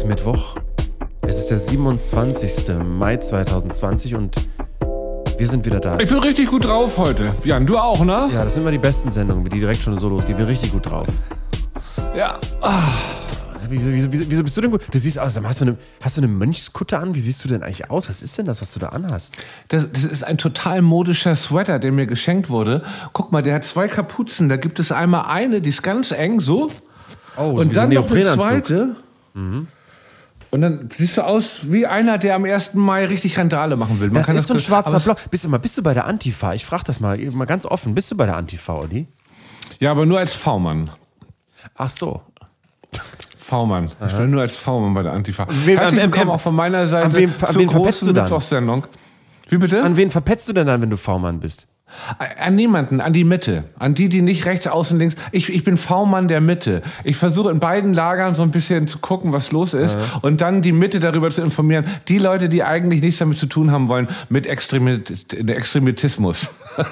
ist Mittwoch. Es ist der 27. Mai 2020 und wir sind wieder da. Ich bin richtig gut drauf heute. Jan, du auch, ne? Ja, das sind immer die besten Sendungen, die direkt schon so losgehen. Ich bin richtig gut drauf. Ja. Wieso bist du denn gut? Du siehst aus, hast du eine Mönchskutte an? Wie siehst du denn eigentlich aus? Was ist denn das, was du da anhast? Das ist ein total modischer Sweater, der mir geschenkt wurde. Guck mal, der hat 2 Kapuzen. Da gibt es einmal eine, die ist ganz eng, so. Oh, und dann noch eine zweite. Mhm. Und dann siehst du aus wie einer, der am 1. Mai richtig Randale machen will. Das ist so ein schwarzer Block. Bist du bei der Antifa? Ich frage das mal ganz offen. Bist du bei der Antifa, Olli? Ja, aber nur als V-Mann. Ach so. V-Mann. Ich bin nur als V-Mann bei der Antifa. Herzlich willkommen auch von meiner Seite. An wen verpetzt du dann? Wie bitte? An wen verpetzt du denn dann, wenn du V-Mann bist? An niemanden, an die Mitte. An die nicht rechts, außen, links. Ich bin V-Mann der Mitte. Ich versuche in beiden Lagern so ein bisschen zu gucken, was los ist. Und dann die Mitte darüber zu informieren. Die Leute, die eigentlich nichts damit zu tun haben wollen, mit Extremismus.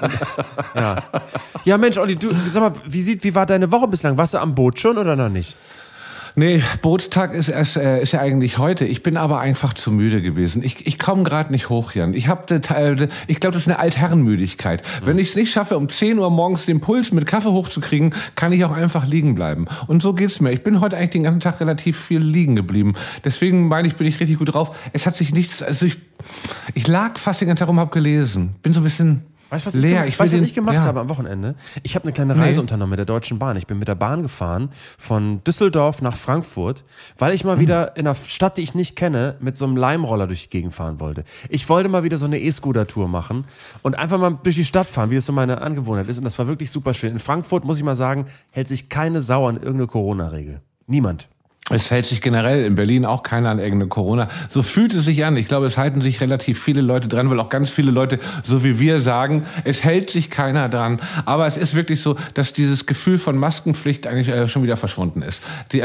Ja, Mensch, Olli, du, sag mal, wie war deine Woche bislang? Warst du am Boot schon oder noch nicht? Nee, Bootstag ist ja eigentlich heute. Ich bin aber einfach zu müde gewesen. Ich komme gerade nicht hoch, Jan. Ich glaube, das ist eine Altherrenmüdigkeit. Wenn ich es nicht schaffe, um 10 Uhr morgens den Puls mit Kaffee hochzukriegen, kann ich auch einfach liegen bleiben. Und so geht's mir. Ich bin heute eigentlich den ganzen Tag relativ viel liegen geblieben. Deswegen meine ich, bin ich richtig gut drauf. Es hat sich nichts, also ich lag fast den ganzen Tag rum, hab gelesen. Bin so ein bisschen... Weißt du, was ich gemacht habe am Wochenende? Ich habe eine kleine Reise unternommen mit der Deutschen Bahn. Ich bin mit der Bahn gefahren von Düsseldorf nach Frankfurt, weil ich mal wieder in einer Stadt, die ich nicht kenne, mit so einem Leimroller durch die Gegend fahren wollte. Ich wollte mal wieder so eine E-Scooter-Tour machen und einfach mal durch die Stadt fahren, wie es so meine Angewohnheit ist. Und das war wirklich super schön. In Frankfurt, muss ich mal sagen, hält sich keine Sau an irgendeine Corona-Regel. Niemand. Es hält sich generell in Berlin auch keiner an irgendeine Corona. So fühlt es sich an. Ich glaube, es halten sich relativ viele Leute dran, weil auch ganz viele Leute, so wie wir, sagen, es hält sich keiner dran. Aber es ist wirklich so, dass dieses Gefühl von Maskenpflicht eigentlich schon wieder verschwunden ist.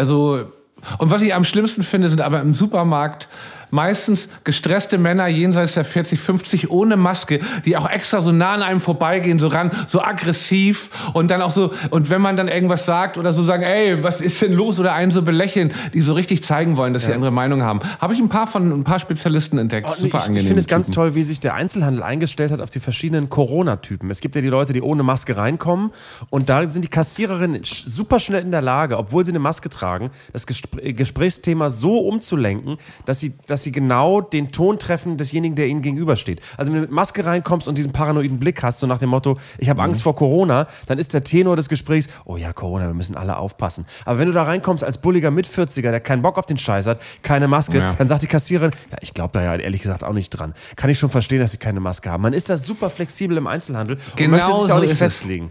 Und was ich am schlimmsten finde, sind aber im Supermarkt meistens gestresste Männer jenseits der 40, 50 ohne Maske, die auch extra so nah an einem vorbeigehen, so ran, so aggressiv und dann auch so, und wenn man dann irgendwas sagt oder so sagen, ey, was ist denn los, oder einen so belächeln, die so richtig zeigen wollen, dass sie andere Meinung haben. Habe ich ein paar Spezialisten entdeckt. Super angenehm. Ich finde es ganz toll, wie sich der Einzelhandel eingestellt hat auf die verschiedenen Corona-Typen. Es gibt ja die Leute, die ohne Maske reinkommen und da sind die Kassiererinnen super schnell in der Lage, obwohl sie eine Maske tragen, das Gesprächsthema so umzulenken, dass sie genau den Ton treffen desjenigen, der ihnen gegenübersteht. Also wenn du mit Maske reinkommst und diesen paranoiden Blick hast, so nach dem Motto, ich habe Angst vor Corona, dann ist der Tenor des Gesprächs, oh ja, Corona, wir müssen alle aufpassen. Aber wenn du da reinkommst als bulliger Mit-40er, der keinen Bock auf den Scheiß hat, keine Maske, dann sagt die Kassiererin, ja, ich glaube da ja ehrlich gesagt auch nicht dran. Kann ich schon verstehen, dass sie keine Maske haben. Man ist da super flexibel im Einzelhandel und möchte sich auch nicht festlegen.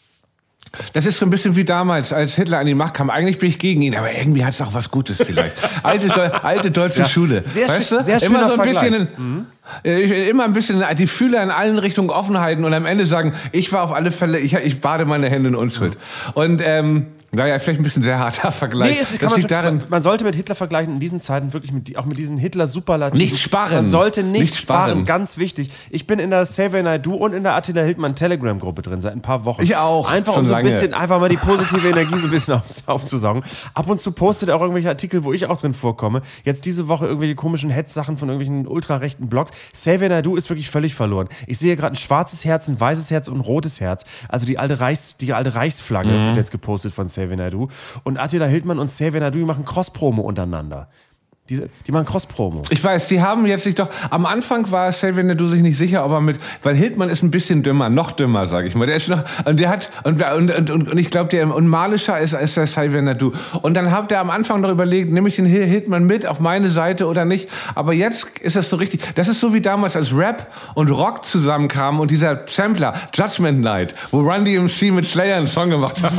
Das ist so ein bisschen wie damals, als Hitler an die Macht kam. Eigentlich bin ich gegen ihn, aber irgendwie hat es auch was Gutes vielleicht. Alte deutsche Schule. Sehr schöner immer so ein Vergleich. Immer ein bisschen die Fühler in allen Richtungen offen halten und am Ende sagen, ich war auf alle Fälle, ich bade meine Hände in Unschuld. Und naja, vielleicht ein bisschen sehr harter Vergleich. Man sollte mit Hitler vergleichen in diesen Zeiten wirklich auch mit diesen Hitler-Superlativen. Nicht sparen. Man sollte nicht sparen, ganz wichtig. Ich bin in der Xavier Naidoo und in der Attila Hildmann Telegram-Gruppe drin seit ein paar Wochen. Ich auch. Einfach um so ein bisschen, einfach mal die positive Energie so ein bisschen aufzusaugen. Ab und zu postet er auch irgendwelche Artikel, wo ich auch drin vorkomme. Jetzt diese Woche irgendwelche komischen Hetzsachen von irgendwelchen ultrarechten Blogs. Xavier Naidoo ist wirklich völlig verloren. Ich sehe gerade ein schwarzes Herz, ein weißes Herz und ein rotes Herz. Also die alte Reichsflagge wird jetzt gepostet von Xavier Naidoo. Und Attila Hildmann und Xavier Naidoo, die machen Cross-Promo untereinander. Die machen Cross-Promo. Ich weiß, die haben jetzt sich doch... Am Anfang war Xavier Naidoo sich nicht sicher, ob er weil Hildmann ist ein bisschen dümmer, noch dümmer, sag ich mal. Der ist noch... Und der hat... Und ich glaube, der unmalischer ist als der Xavier Naidoo. Und dann hat er am Anfang noch überlegt, nehme ich den Hildmann mit auf meine Seite oder nicht. Aber jetzt ist das so richtig... Das ist so wie damals, als Rap und Rock zusammenkamen und dieser Sampler, Judgment Night, wo Run DMC mit Slayer einen Song gemacht haben.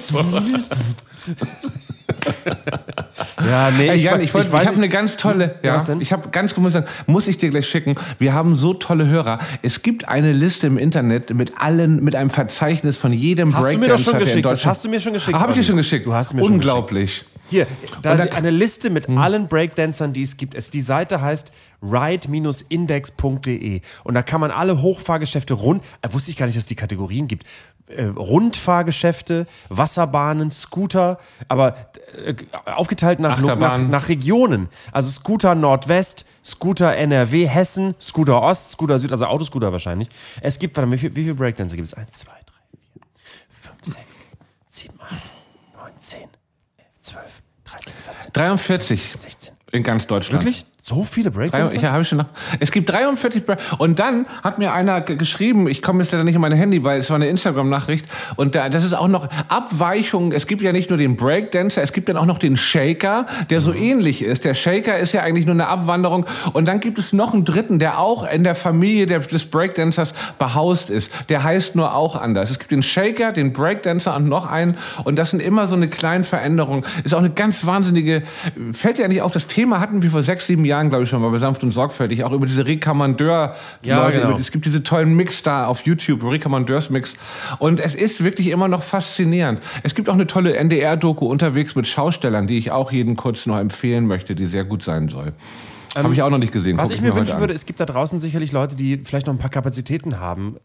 Ja, nee, ich habe eine ganz tolle, muss ich dir gleich schicken. Wir haben so tolle Hörer. Es gibt eine Liste im Internet mit einem Verzeichnis von jedem Breakdancer, der in Deutschland... Das hast du mir schon geschickt. Habe ich dir schon geschickt? Du hast mir unglaublich. Hier, da eine Liste mit allen Breakdancern, die es gibt. Die Seite heißt ride-index.de und da kann man alle Hochfahrgeschäfte wusste ich gar nicht, dass es die Kategorien gibt. Rundfahrgeschäfte, Wasserbahnen, Scooter, aber aufgeteilt nach Regionen. Also Scooter Nordwest, Scooter NRW, Hessen, Scooter Ost, Scooter Süd, also Autoscooter wahrscheinlich. Es gibt, wie viele Breakdancer gibt es? 1, 2, 3, 4, 5, 6, 7, 8, 9, 10, 11, 12, 13, 14, 43 16. In ganz Deutschland. Wirklich? So viele Breakdancer? Es gibt 43 Und dann hat mir einer geschrieben, ich komme jetzt leider nicht in mein Handy, weil es war eine Instagram-Nachricht. Und das ist auch noch Abweichungen. Es gibt ja nicht nur den Breakdancer, es gibt dann auch noch den Shaker, der so ähnlich ist. Der Shaker ist ja eigentlich nur eine Abwanderung. Und dann gibt es noch einen dritten, der auch in der Familie des Breakdancers behaust ist. Der heißt nur auch anders. Es gibt den Shaker, den Breakdancer und noch einen. Und das sind immer so eine kleine Veränderung. Ist auch eine ganz wahnsinnige, fällt ja nicht auf, das Thema hatten wir vor 6, 7 Jahren, glaube ich, schon mal bei Sanft und Sorgfältig, auch über diese Rekommandeur-Leute. Ja, genau. Es gibt diese tollen Mix da auf YouTube, Rekommandeurs-Mix. Und es ist wirklich immer noch faszinierend. Es gibt auch eine tolle NDR-Doku unterwegs mit Schaustellern, die ich auch jedem kurz noch empfehlen möchte, die sehr gut sein soll. Habe ich auch noch nicht gesehen. Was ich mir wünschen würde, es gibt da draußen sicherlich Leute, die vielleicht noch ein paar Kapazitäten haben,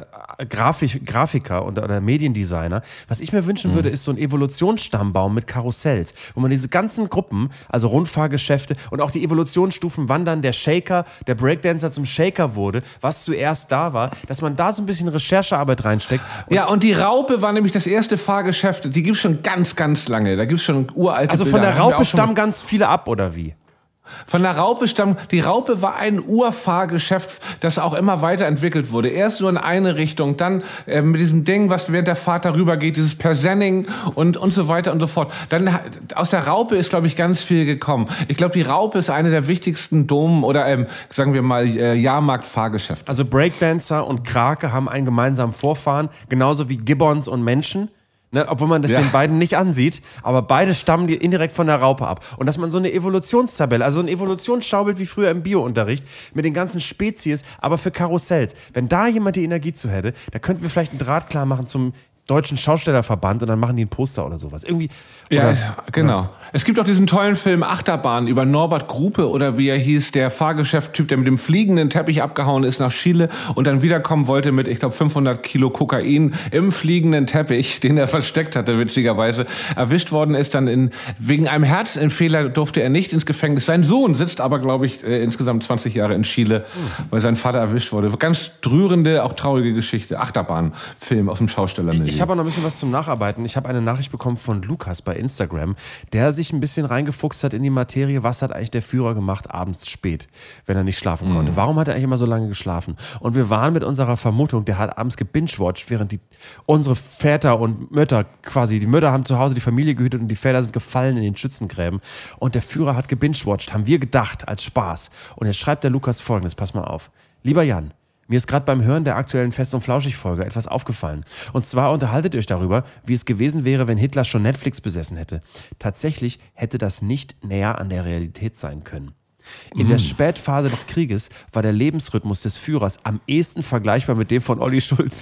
Grafiker oder Mediendesigner. Was ich mir wünschen würde, ist so ein Evolutionsstammbaum mit Karussells, wo man diese ganzen Gruppen, also Rundfahrgeschäfte und auch die Evolutionsstufen, wann dann der Shaker, der Breakdancer zum Shaker wurde, was zuerst da war, dass man da so ein bisschen Recherchearbeit reinsteckt. Und die Raupe war nämlich das erste Fahrgeschäft, die gibt es schon ganz, ganz lange. Da gibt es schon uralte Also von der Raupe stammen ganz viele ab, oder wie? Von der Raupe die Raupe war ein Urfahrgeschäft, das auch immer weiterentwickelt wurde. Erst nur in eine Richtung, dann mit diesem Ding, was während der Fahrt darüber geht, dieses Persenning und so weiter und so fort. Dann aus der Raupe ist, glaube ich, ganz viel gekommen. Ich glaube, die Raupe ist eine der wichtigsten Dom- oder sagen wir mal Jahrmarkt-Fahrgeschäfte. Also Breakdancer und Krake haben einen gemeinsamen Vorfahren, genauso wie Gibbons und Menschen. Ne, obwohl man das den beiden nicht ansieht, aber beide stammen die indirekt von der Raupe ab. Und dass man so eine Evolutionstabelle, also ein Evolutionsschaubild wie früher im Bio-Unterricht, mit den ganzen Spezies, aber für Karussells. Wenn da jemand die Energie zu hätte, da könnten wir vielleicht einen Draht klar machen zum Deutschen Schaustellerverband und dann machen die ein Poster oder sowas. Irgendwie. Ja, genau. Oder? Es gibt auch diesen tollen Film Achterbahn über Norbert Grupe oder wie er hieß, der Fahrgeschäftstyp, der mit dem fliegenden Teppich abgehauen ist nach Chile und dann wiederkommen wollte mit, ich glaube, 500 Kilo Kokain im fliegenden Teppich, den er versteckt hatte, witzigerweise. Erwischt worden ist dann wegen einem Herzinfehler durfte er nicht ins Gefängnis. Sein Sohn sitzt aber, glaube ich, insgesamt 20 Jahre in Chile, weil sein Vater erwischt wurde. Ganz rührende, auch traurige Geschichte. Achterbahn-Film aus dem Schaustellermilieu. Ich habe auch noch ein bisschen was zum Nacharbeiten. Ich habe eine Nachricht bekommen von Lukas bei Instagram, der sich ein bisschen reingefuchst hat in die Materie. Was hat eigentlich der Führer gemacht abends spät, wenn er nicht schlafen konnte? Warum hat er eigentlich immer so lange geschlafen? Und wir waren mit unserer Vermutung, der hat abends gebingewatcht, während unsere Väter und Mütter quasi, die Mütter haben zu Hause die Familie gehütet und die Väter sind gefallen in den Schützengräben. Und der Führer hat gebingewatcht, haben wir gedacht, als Spaß. Und jetzt schreibt der Lukas Folgendes, pass mal auf. Lieber Jan, mir ist gerade beim Hören der aktuellen Fest- und Flauschig-Folge etwas aufgefallen. Und zwar unterhaltet ihr euch darüber, wie es gewesen wäre, wenn Hitler schon Netflix besessen hätte. Tatsächlich hätte das nicht näher an der Realität sein können. In der Spätphase des Krieges war der Lebensrhythmus des Führers am ehesten vergleichbar mit dem von Olli Schulz.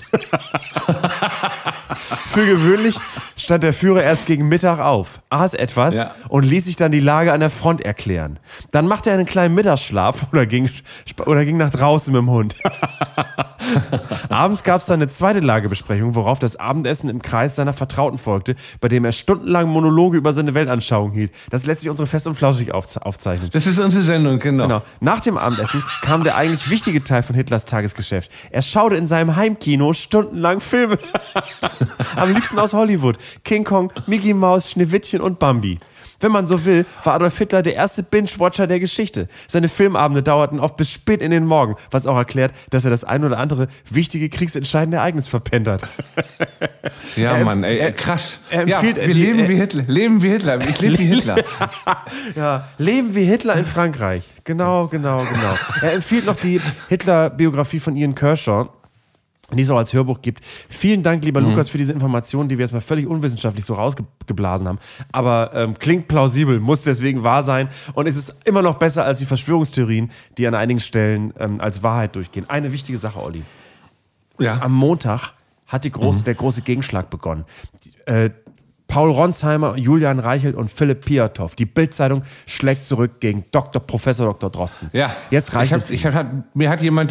Für gewöhnlich stand der Führer erst gegen Mittag auf, aß etwas und ließ sich dann die Lage an der Front erklären. Dann machte er einen kleinen Mittagsschlaf oder ging nach draußen mit dem Hund. Abends gab es dann eine zweite Lagebesprechung, worauf das Abendessen im Kreis seiner Vertrauten folgte, bei dem er stundenlang Monologe über seine Weltanschauung hielt. Das lässt sich unsere Fest und Flauschig aufzeichnen. Das ist unsere Sendung, genau. Nach dem Abendessen kam der eigentlich wichtige Teil von Hitlers Tagesgeschäft. Er schaute in seinem Heimkino stundenlang Filme. Am liebsten aus Hollywood. King Kong, Mickey Mouse, Schneewittchen und Bambi. Wenn man so will, war Adolf Hitler der erste Binge-Watcher der Geschichte. Seine Filmabende dauerten oft bis spät in den Morgen, was auch erklärt, dass er das ein oder andere wichtige kriegsentscheidende Ereignis verpennt hat. Ja, Mann, ey, krass. Leben wie Hitler. Leben wie Hitler. Ich lebe wie Hitler. Ja, Leben wie Hitler in Frankreich. Genau. Er empfiehlt noch die Hitler-Biografie von Ian Kershaw, die es auch als Hörbuch gibt. Vielen Dank, lieber Lukas, für diese Informationen, die wir jetzt mal völlig unwissenschaftlich so rausgeblasen haben. Aber klingt plausibel, muss deswegen wahr sein. Und es ist immer noch besser als die Verschwörungstheorien, die an einigen Stellen als Wahrheit durchgehen. Eine wichtige Sache, Olli. Ja. Am Montag hat der große Gegenschlag begonnen. Paul Ronsheimer, Julian Reichelt und Philipp Piatow. Die Bild-Zeitung schlägt zurück gegen Professor Dr. Drosten. Ja, jetzt reicht es. Mir hat jemand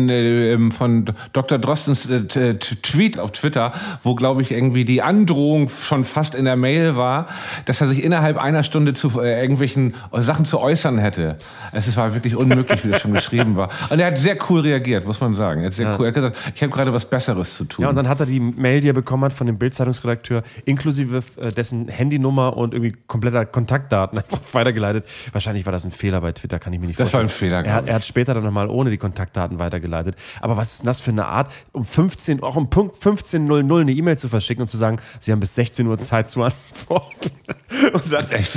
den von Dr. Drostens Tweet auf Twitter, wo, glaube ich, irgendwie die Androhung schon fast in der Mail war, dass er sich innerhalb einer Stunde zu irgendwelchen Sachen zu äußern hätte. Es war wirklich unmöglich, wie das schon geschrieben war. Und er hat sehr cool reagiert, muss man sagen. Er hat sehr cool. Er hat gesagt, ich habe gerade was Besseres zu tun. Ja, und dann hat er die Mail, die er bekommen hat von dem Bild-Zeitungsredakteur, inklusive dessen Handynummer und irgendwie kompletter Kontaktdaten einfach weitergeleitet. Wahrscheinlich war das ein Fehler bei Twitter, kann ich mir nicht vorstellen. Das war ein Fehler, er hat später dann nochmal ohne die Kontaktdaten weitergeleitet. Aber was ist denn das für eine Art, auch um Punkt 15:00 eine E-Mail zu verschicken und zu sagen, Sie haben bis 16 Uhr Zeit zu antworten. Und dann echt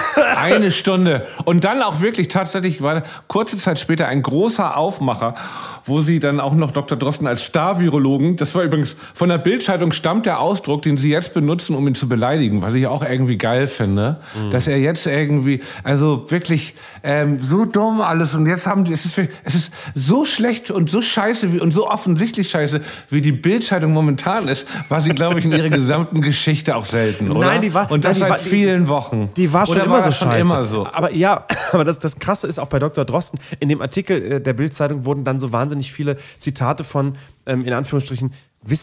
eine Stunde. Und dann auch wirklich tatsächlich war kurze Zeit später ein großer Aufmacher, wo sie dann auch noch Dr. Drosten als Star-Virologen, das war übrigens von der Bild-Zeitung stammt der Ausdruck, den sie jetzt benutzen, um ihn zu beleidigen, was ich auch irgendwie geil finde, dass er jetzt irgendwie, also wirklich so dumm alles und jetzt haben die, es ist so schlecht und so scheiße und so offensichtlich scheiße, wie die Bild-Zeitung momentan ist, war sie, glaube ich, in ihrer gesamten Geschichte auch selten, oder? Nein, die war, und das seit vielen Wochen. Die war schon oder immer war so schon scheiße. Immer so. Aber ja, aber das Krasse ist auch bei Dr. Drosten, in dem Artikel der Bild-Zeitung wurden dann so wahnsinnig viele Zitate von, in Anführungsstrichen,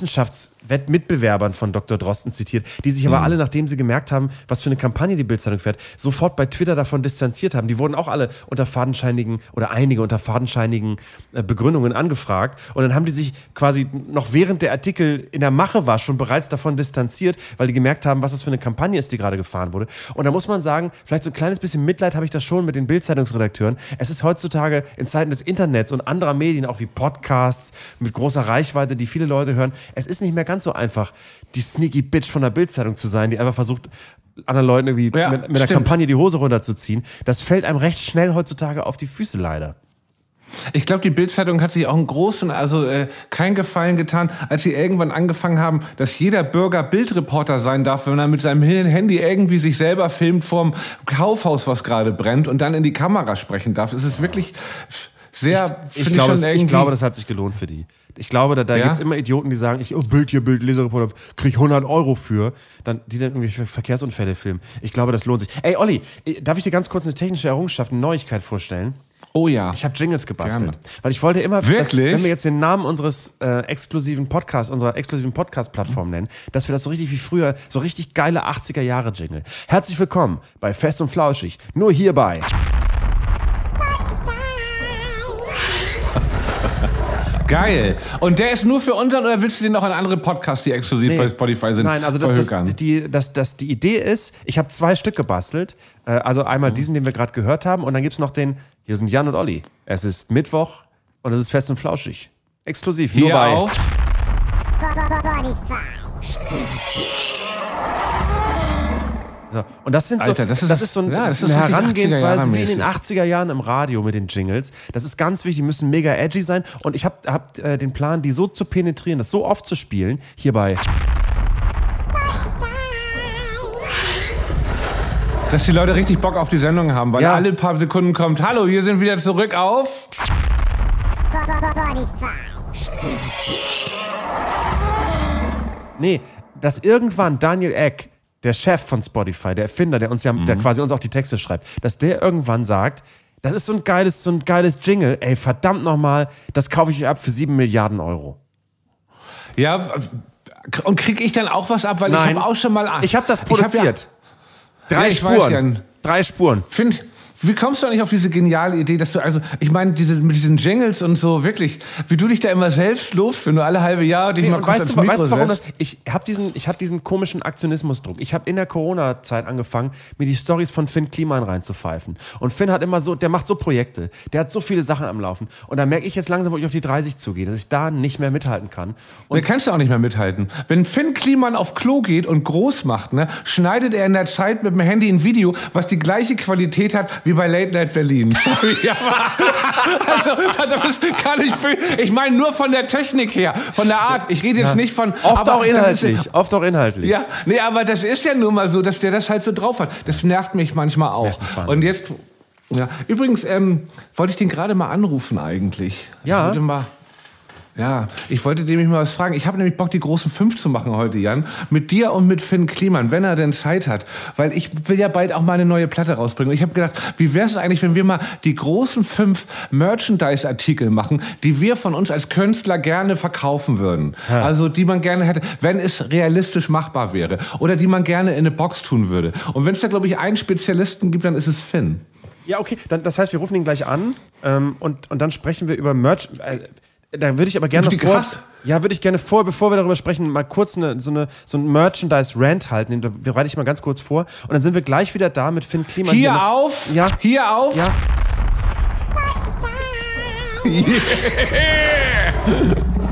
Wissenschaftswettmitbewerbern von Dr. Drosten zitiert, die sich aber alle, nachdem sie gemerkt haben, was für eine Kampagne die Bild-Zeitung fährt, sofort bei Twitter davon distanziert haben. Die wurden auch alle unter fadenscheinigen oder einige unter fadenscheinigen Begründungen angefragt und dann haben die sich quasi noch während der Artikel in der Mache war schon bereits davon distanziert, weil die gemerkt haben, was das für eine Kampagne ist, die gerade gefahren wurde. Und da muss man sagen, vielleicht so ein kleines bisschen Mitleid habe ich da schon mit den Bild-Zeitungsredakteuren. Es ist heutzutage in Zeiten des Internets und anderer Medien, auch wie Podcasts mit großer Reichweite, die viele Leute hören, es ist nicht mehr ganz so einfach, die sneaky Bitch von der Bild-Zeitung zu sein, die einfach versucht, anderen Leuten irgendwie mit der Kampagne die Hose runterzuziehen. Das fällt einem recht schnell heutzutage auf die Füße, leider. Ich glaube, die Bild-Zeitung hat sich auch einen großen, keinen Gefallen getan, als sie irgendwann angefangen haben, dass jeder Bürger Bildreporter sein darf, wenn er mit seinem Handy irgendwie sich selber filmt vorm Kaufhaus, was gerade brennt, und dann in die Kamera sprechen darf. Es ist wirklich sehr... Ich glaube, das hat sich gelohnt für die. Ich glaube, da gibt es immer Idioten, die sagen, Bild, Lesereporter, krieg 100 € für, die dann irgendwie Verkehrsunfälle filmen. Ich glaube, das lohnt sich. Ey, Olli, darf ich dir ganz kurz eine technische Errungenschaft, eine Neuigkeit vorstellen? Oh ja. Ich habe Jingles gebastelt. Gerne. Weil ich wollte immer, wenn wir jetzt den Namen unserer exklusiven Podcast-Plattform nennen, dass wir das so richtig wie früher, so richtig geile 80er-Jahre-Jingle. Herzlich willkommen bei Fest und Flauschig. Nur hierbei. Geil. Und der ist nur für unseren oder willst du den noch an andere Podcasts, die exklusiv bei Spotify sind? Nein, also die Idee ist, ich habe 2 Stück gebastelt. Also einmal diesen, den wir gerade gehört haben, und dann gibt es noch den, hier sind Jan und Olli. Es ist Mittwoch und es ist Fest und Flauschig. Exklusiv, hier nur bei auf Spotify. So, und das sind so, Alter, das ist so eine Herangehensweise wie in den 80er Jahren im Radio mit den Jingles. Das ist ganz wichtig, die müssen mega edgy sein. Und ich hab den Plan, die so zu penetrieren, das so oft zu spielen, hierbei. Dass die Leute richtig Bock auf die Sendung haben, weil alle paar Sekunden kommt, hallo, wir sind wieder zurück auf Spotify. Nee, dass irgendwann Daniel Ek, der Chef von Spotify, der Erfinder, der quasi uns auch die Texte schreibt, dass der irgendwann sagt, das ist so ein geiles Jingle, ey, verdammt nochmal, das kaufe ich euch ab für 7 Milliarden €. Ja, und kriege ich dann auch was ab, weil Nein, ich habe auch schon mal... Ich habe das produziert. 3 Spuren. 3 Spuren. Wie kommst du eigentlich auf diese geniale Idee, dass du, also, ich meine, mit diesen Jingles und so, wirklich, wie du dich da immer selbst lobst, wenn du alle halbe Jahr dich mal kurz ans Mikro weißt du, warum setzt? Ich hab diesen komischen Aktionismusdruck. Ich habe in der Corona-Zeit angefangen, mir die Storys von Finn Kliman reinzupfeifen. Und Finn hat immer so, der macht so Projekte, der hat so viele Sachen am Laufen. Und da merke ich jetzt langsam, wo ich auf die 30 zugehe, dass ich da nicht mehr mithalten kann. Und da kannst du auch nicht mehr mithalten. Wenn Finn Kliman auf Klo geht und groß macht, ne, schneidet er in der Zeit mit dem Handy ein Video, was die gleiche Qualität hat wie bei Late Night Berlin. Sorry, aber also, das ist gar nicht viel. Ich meine nur von der Technik her, von der Art. Ich rede jetzt nicht von... Oft auch inhaltlich. Ja, nee, aber das ist ja nun mal so, dass der das halt so drauf hat. Das nervt mich manchmal auch. Und jetzt... Ja, übrigens, wollte ich den gerade mal anrufen eigentlich. Ja. Ja, ich wollte nämlich mal was fragen. Ich habe nämlich Bock, die großen 5 zu machen heute, Jan. Mit dir und mit Finn Kliman, wenn er denn Zeit hat. Weil ich will ja bald auch mal eine neue Platte rausbringen. Und ich habe gedacht, wie wäre es eigentlich, wenn wir mal die großen 5 Merchandise-Artikel machen, die wir von uns als Künstler gerne verkaufen würden. Ja. Also die man gerne hätte, wenn es realistisch machbar wäre. Oder die man gerne in eine Box tun würde. Und wenn es da, glaube ich, einen Spezialisten gibt, dann ist es Finn. Ja, okay. Das heißt, wir rufen ihn gleich an und dann sprechen wir über Merch... Da würde ich aber gerne bevor wir darüber sprechen, mal kurz so einen Merchandise-Rant halten. Den bereite ich mal ganz kurz vor. Und dann sind wir gleich wieder da mit Finn Kliman. Hier auf! Ja. Hier auf! Ja. Yeah.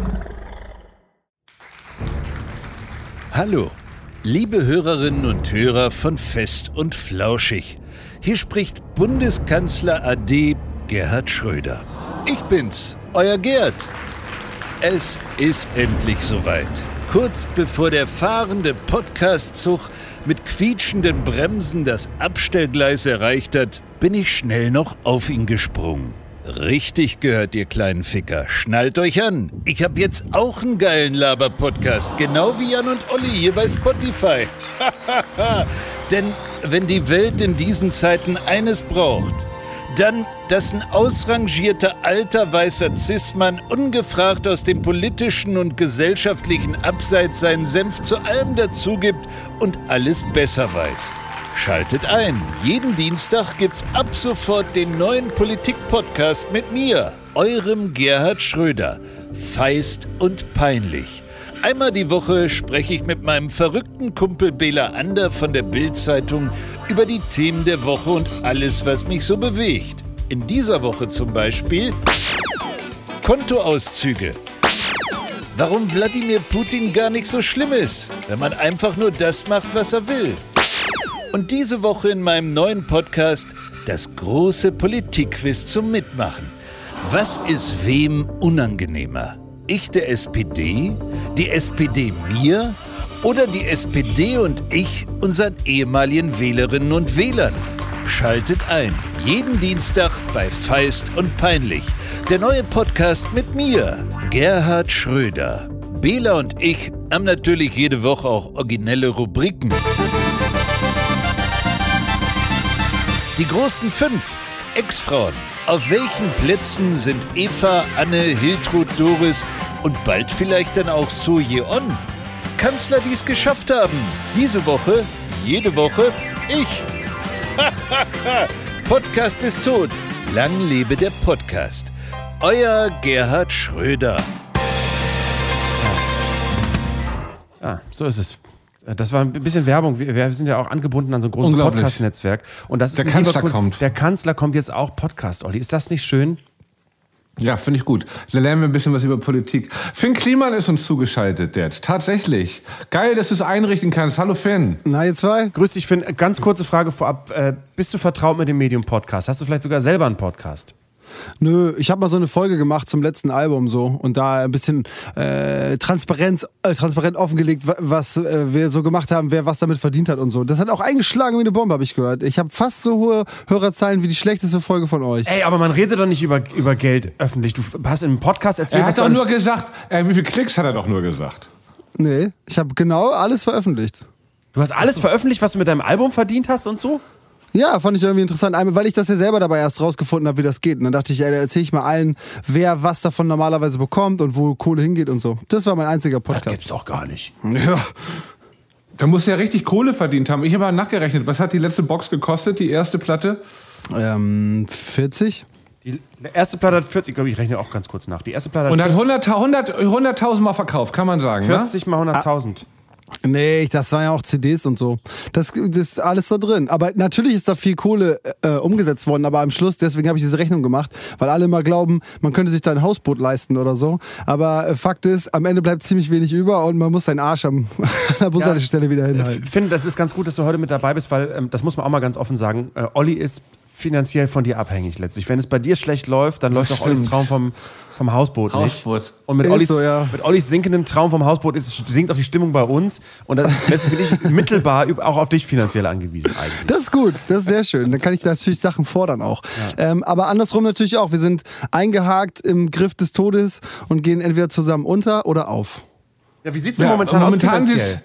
Hallo, liebe Hörerinnen und Hörer von Fest und Flauschig. Hier spricht Bundeskanzler AD Gerhard Schröder. Ich bin's, euer Gerd. Es ist endlich soweit. Kurz bevor der fahrende Podcast-Zug mit quietschenden Bremsen das Abstellgleis erreicht hat, bin ich schnell noch auf ihn gesprungen. Richtig gehört, ihr kleinen Ficker. Schnallt euch an. Ich hab jetzt auch einen geilen Laber-Podcast, genau wie Jan und Olli hier bei Spotify. Denn wenn die Welt in diesen Zeiten eines braucht, dann, dass ein ausrangierter alter weißer Cis-Mann ungefragt aus dem politischen und gesellschaftlichen Abseits seinen Senf zu allem dazugibt und alles besser weiß. Schaltet ein. Jeden Dienstag gibt's ab sofort den neuen Politik-Podcast mit mir, eurem Gerhard Schröder. Feist und peinlich. Einmal die Woche spreche ich mit meinem verrückten Kumpel Bela Ander von der Bild-Zeitung über die Themen der Woche und alles, was mich so bewegt. In dieser Woche zum Beispiel Kontoauszüge. Warum Wladimir Putin gar nicht so schlimm ist, wenn man einfach nur das macht, was er will. Und diese Woche in meinem neuen Podcast das große Politikquiz zum Mitmachen. Was ist wem unangenehmer? Ich der SPD, die SPD mir oder die SPD und ich unseren ehemaligen Wählerinnen und Wählern? Schaltet ein, jeden Dienstag bei Feist und Peinlich. Der neue Podcast mit mir, Gerhard Schröder. Bela und ich haben natürlich jede Woche auch originelle Rubriken. Die großen 5 Ex-Frauen. Auf welchen Plätzen sind Eva, Anne, Hiltrud, Doris und bald vielleicht dann auch So Ye-on? Kanzler, die es geschafft haben. Diese Woche, jede Woche, ich. Podcast ist tot. Lang lebe der Podcast. Euer Gerhard Schröder. Ja, so ist es. Das war ein bisschen Werbung. Wir sind ja auch angebunden an so ein großes Podcast-Netzwerk. Und das ist der Kanzler kommt. Der Kanzler kommt jetzt auch Podcast, Olli. Ist das nicht schön? Ja, finde ich gut. Da lernen wir ein bisschen was über Politik. Finn Kliman ist uns zugeschaltet jetzt. Tatsächlich. Geil, dass du es einrichten kannst. Hallo Finn. Na, ihr zwei. Grüß dich, Finn. Ganz kurze Frage vorab. Bist du vertraut mit dem Medium-Podcast? Hast du vielleicht sogar selber einen Podcast? Nö, ich habe mal so eine Folge gemacht zum letzten Album so und da ein bisschen transparent offengelegt, was wir so gemacht haben, wer was damit verdient hat und so. Das hat auch eingeschlagen wie eine Bombe, habe ich gehört. Ich habe fast so hohe Hörerzahlen wie die schlechteste Folge von euch. Ey, aber man redet doch nicht über Geld öffentlich. Du hast im Podcast erzählt, er hat doch nur gesagt, wie viele Klicks hat er doch nur gesagt? Nee, ich habe genau alles veröffentlicht. Du hast alles veröffentlicht, was du mit deinem Album verdient hast und so? Ja, fand ich irgendwie interessant, weil ich das ja selber dabei erst rausgefunden habe, wie das geht. Und dann dachte ich, da erzähle ich mal allen, wer was davon normalerweise bekommt und wo Kohle hingeht und so. Das war mein einziger Podcast. Das gibt's doch gar nicht. Ja. Da musst du ja richtig Kohle verdient haben. Ich habe mal nachgerechnet, was hat die letzte Box gekostet, die erste Platte? 40. Die erste Platte hat 40, glaube ich, rechne auch ganz kurz nach. Die erste Platte hat und hat 100.000 Mal verkauft, kann man sagen. 40 mal 100.000. Nee, das waren ja auch CDs und so. Das ist alles da drin. Aber natürlich ist da viel Kohle umgesetzt worden, aber am Schluss, deswegen habe ich diese Rechnung gemacht, weil alle immer glauben, man könnte sich da ein Hausboot leisten oder so. Aber Fakt ist, am Ende bleibt ziemlich wenig über und man muss seinen Arsch an der Bushaltestelle wieder hinhalten. Ich finde, das ist ganz gut, dass du heute mit dabei bist, weil das muss man auch mal ganz offen sagen. Olli ist finanziell von dir abhängig letztlich. Wenn es bei dir schlecht läuft, dann läuft auch Ollis Traum vom Hausboot nicht. Und mit Ollis sinkendem Traum vom Hausboot sinkt auch die Stimmung bei uns. Und letztlich bin ich mittelbar auch auf dich finanziell angewiesen eigentlich. Das ist gut, das ist sehr schön. Dann kann ich natürlich Sachen fordern auch. Ja. Aber andersrum natürlich auch. Wir sind eingehakt im Griff des Todes und gehen entweder zusammen unter oder auf. Ja, wie sieht's denn momentan aus finanziell?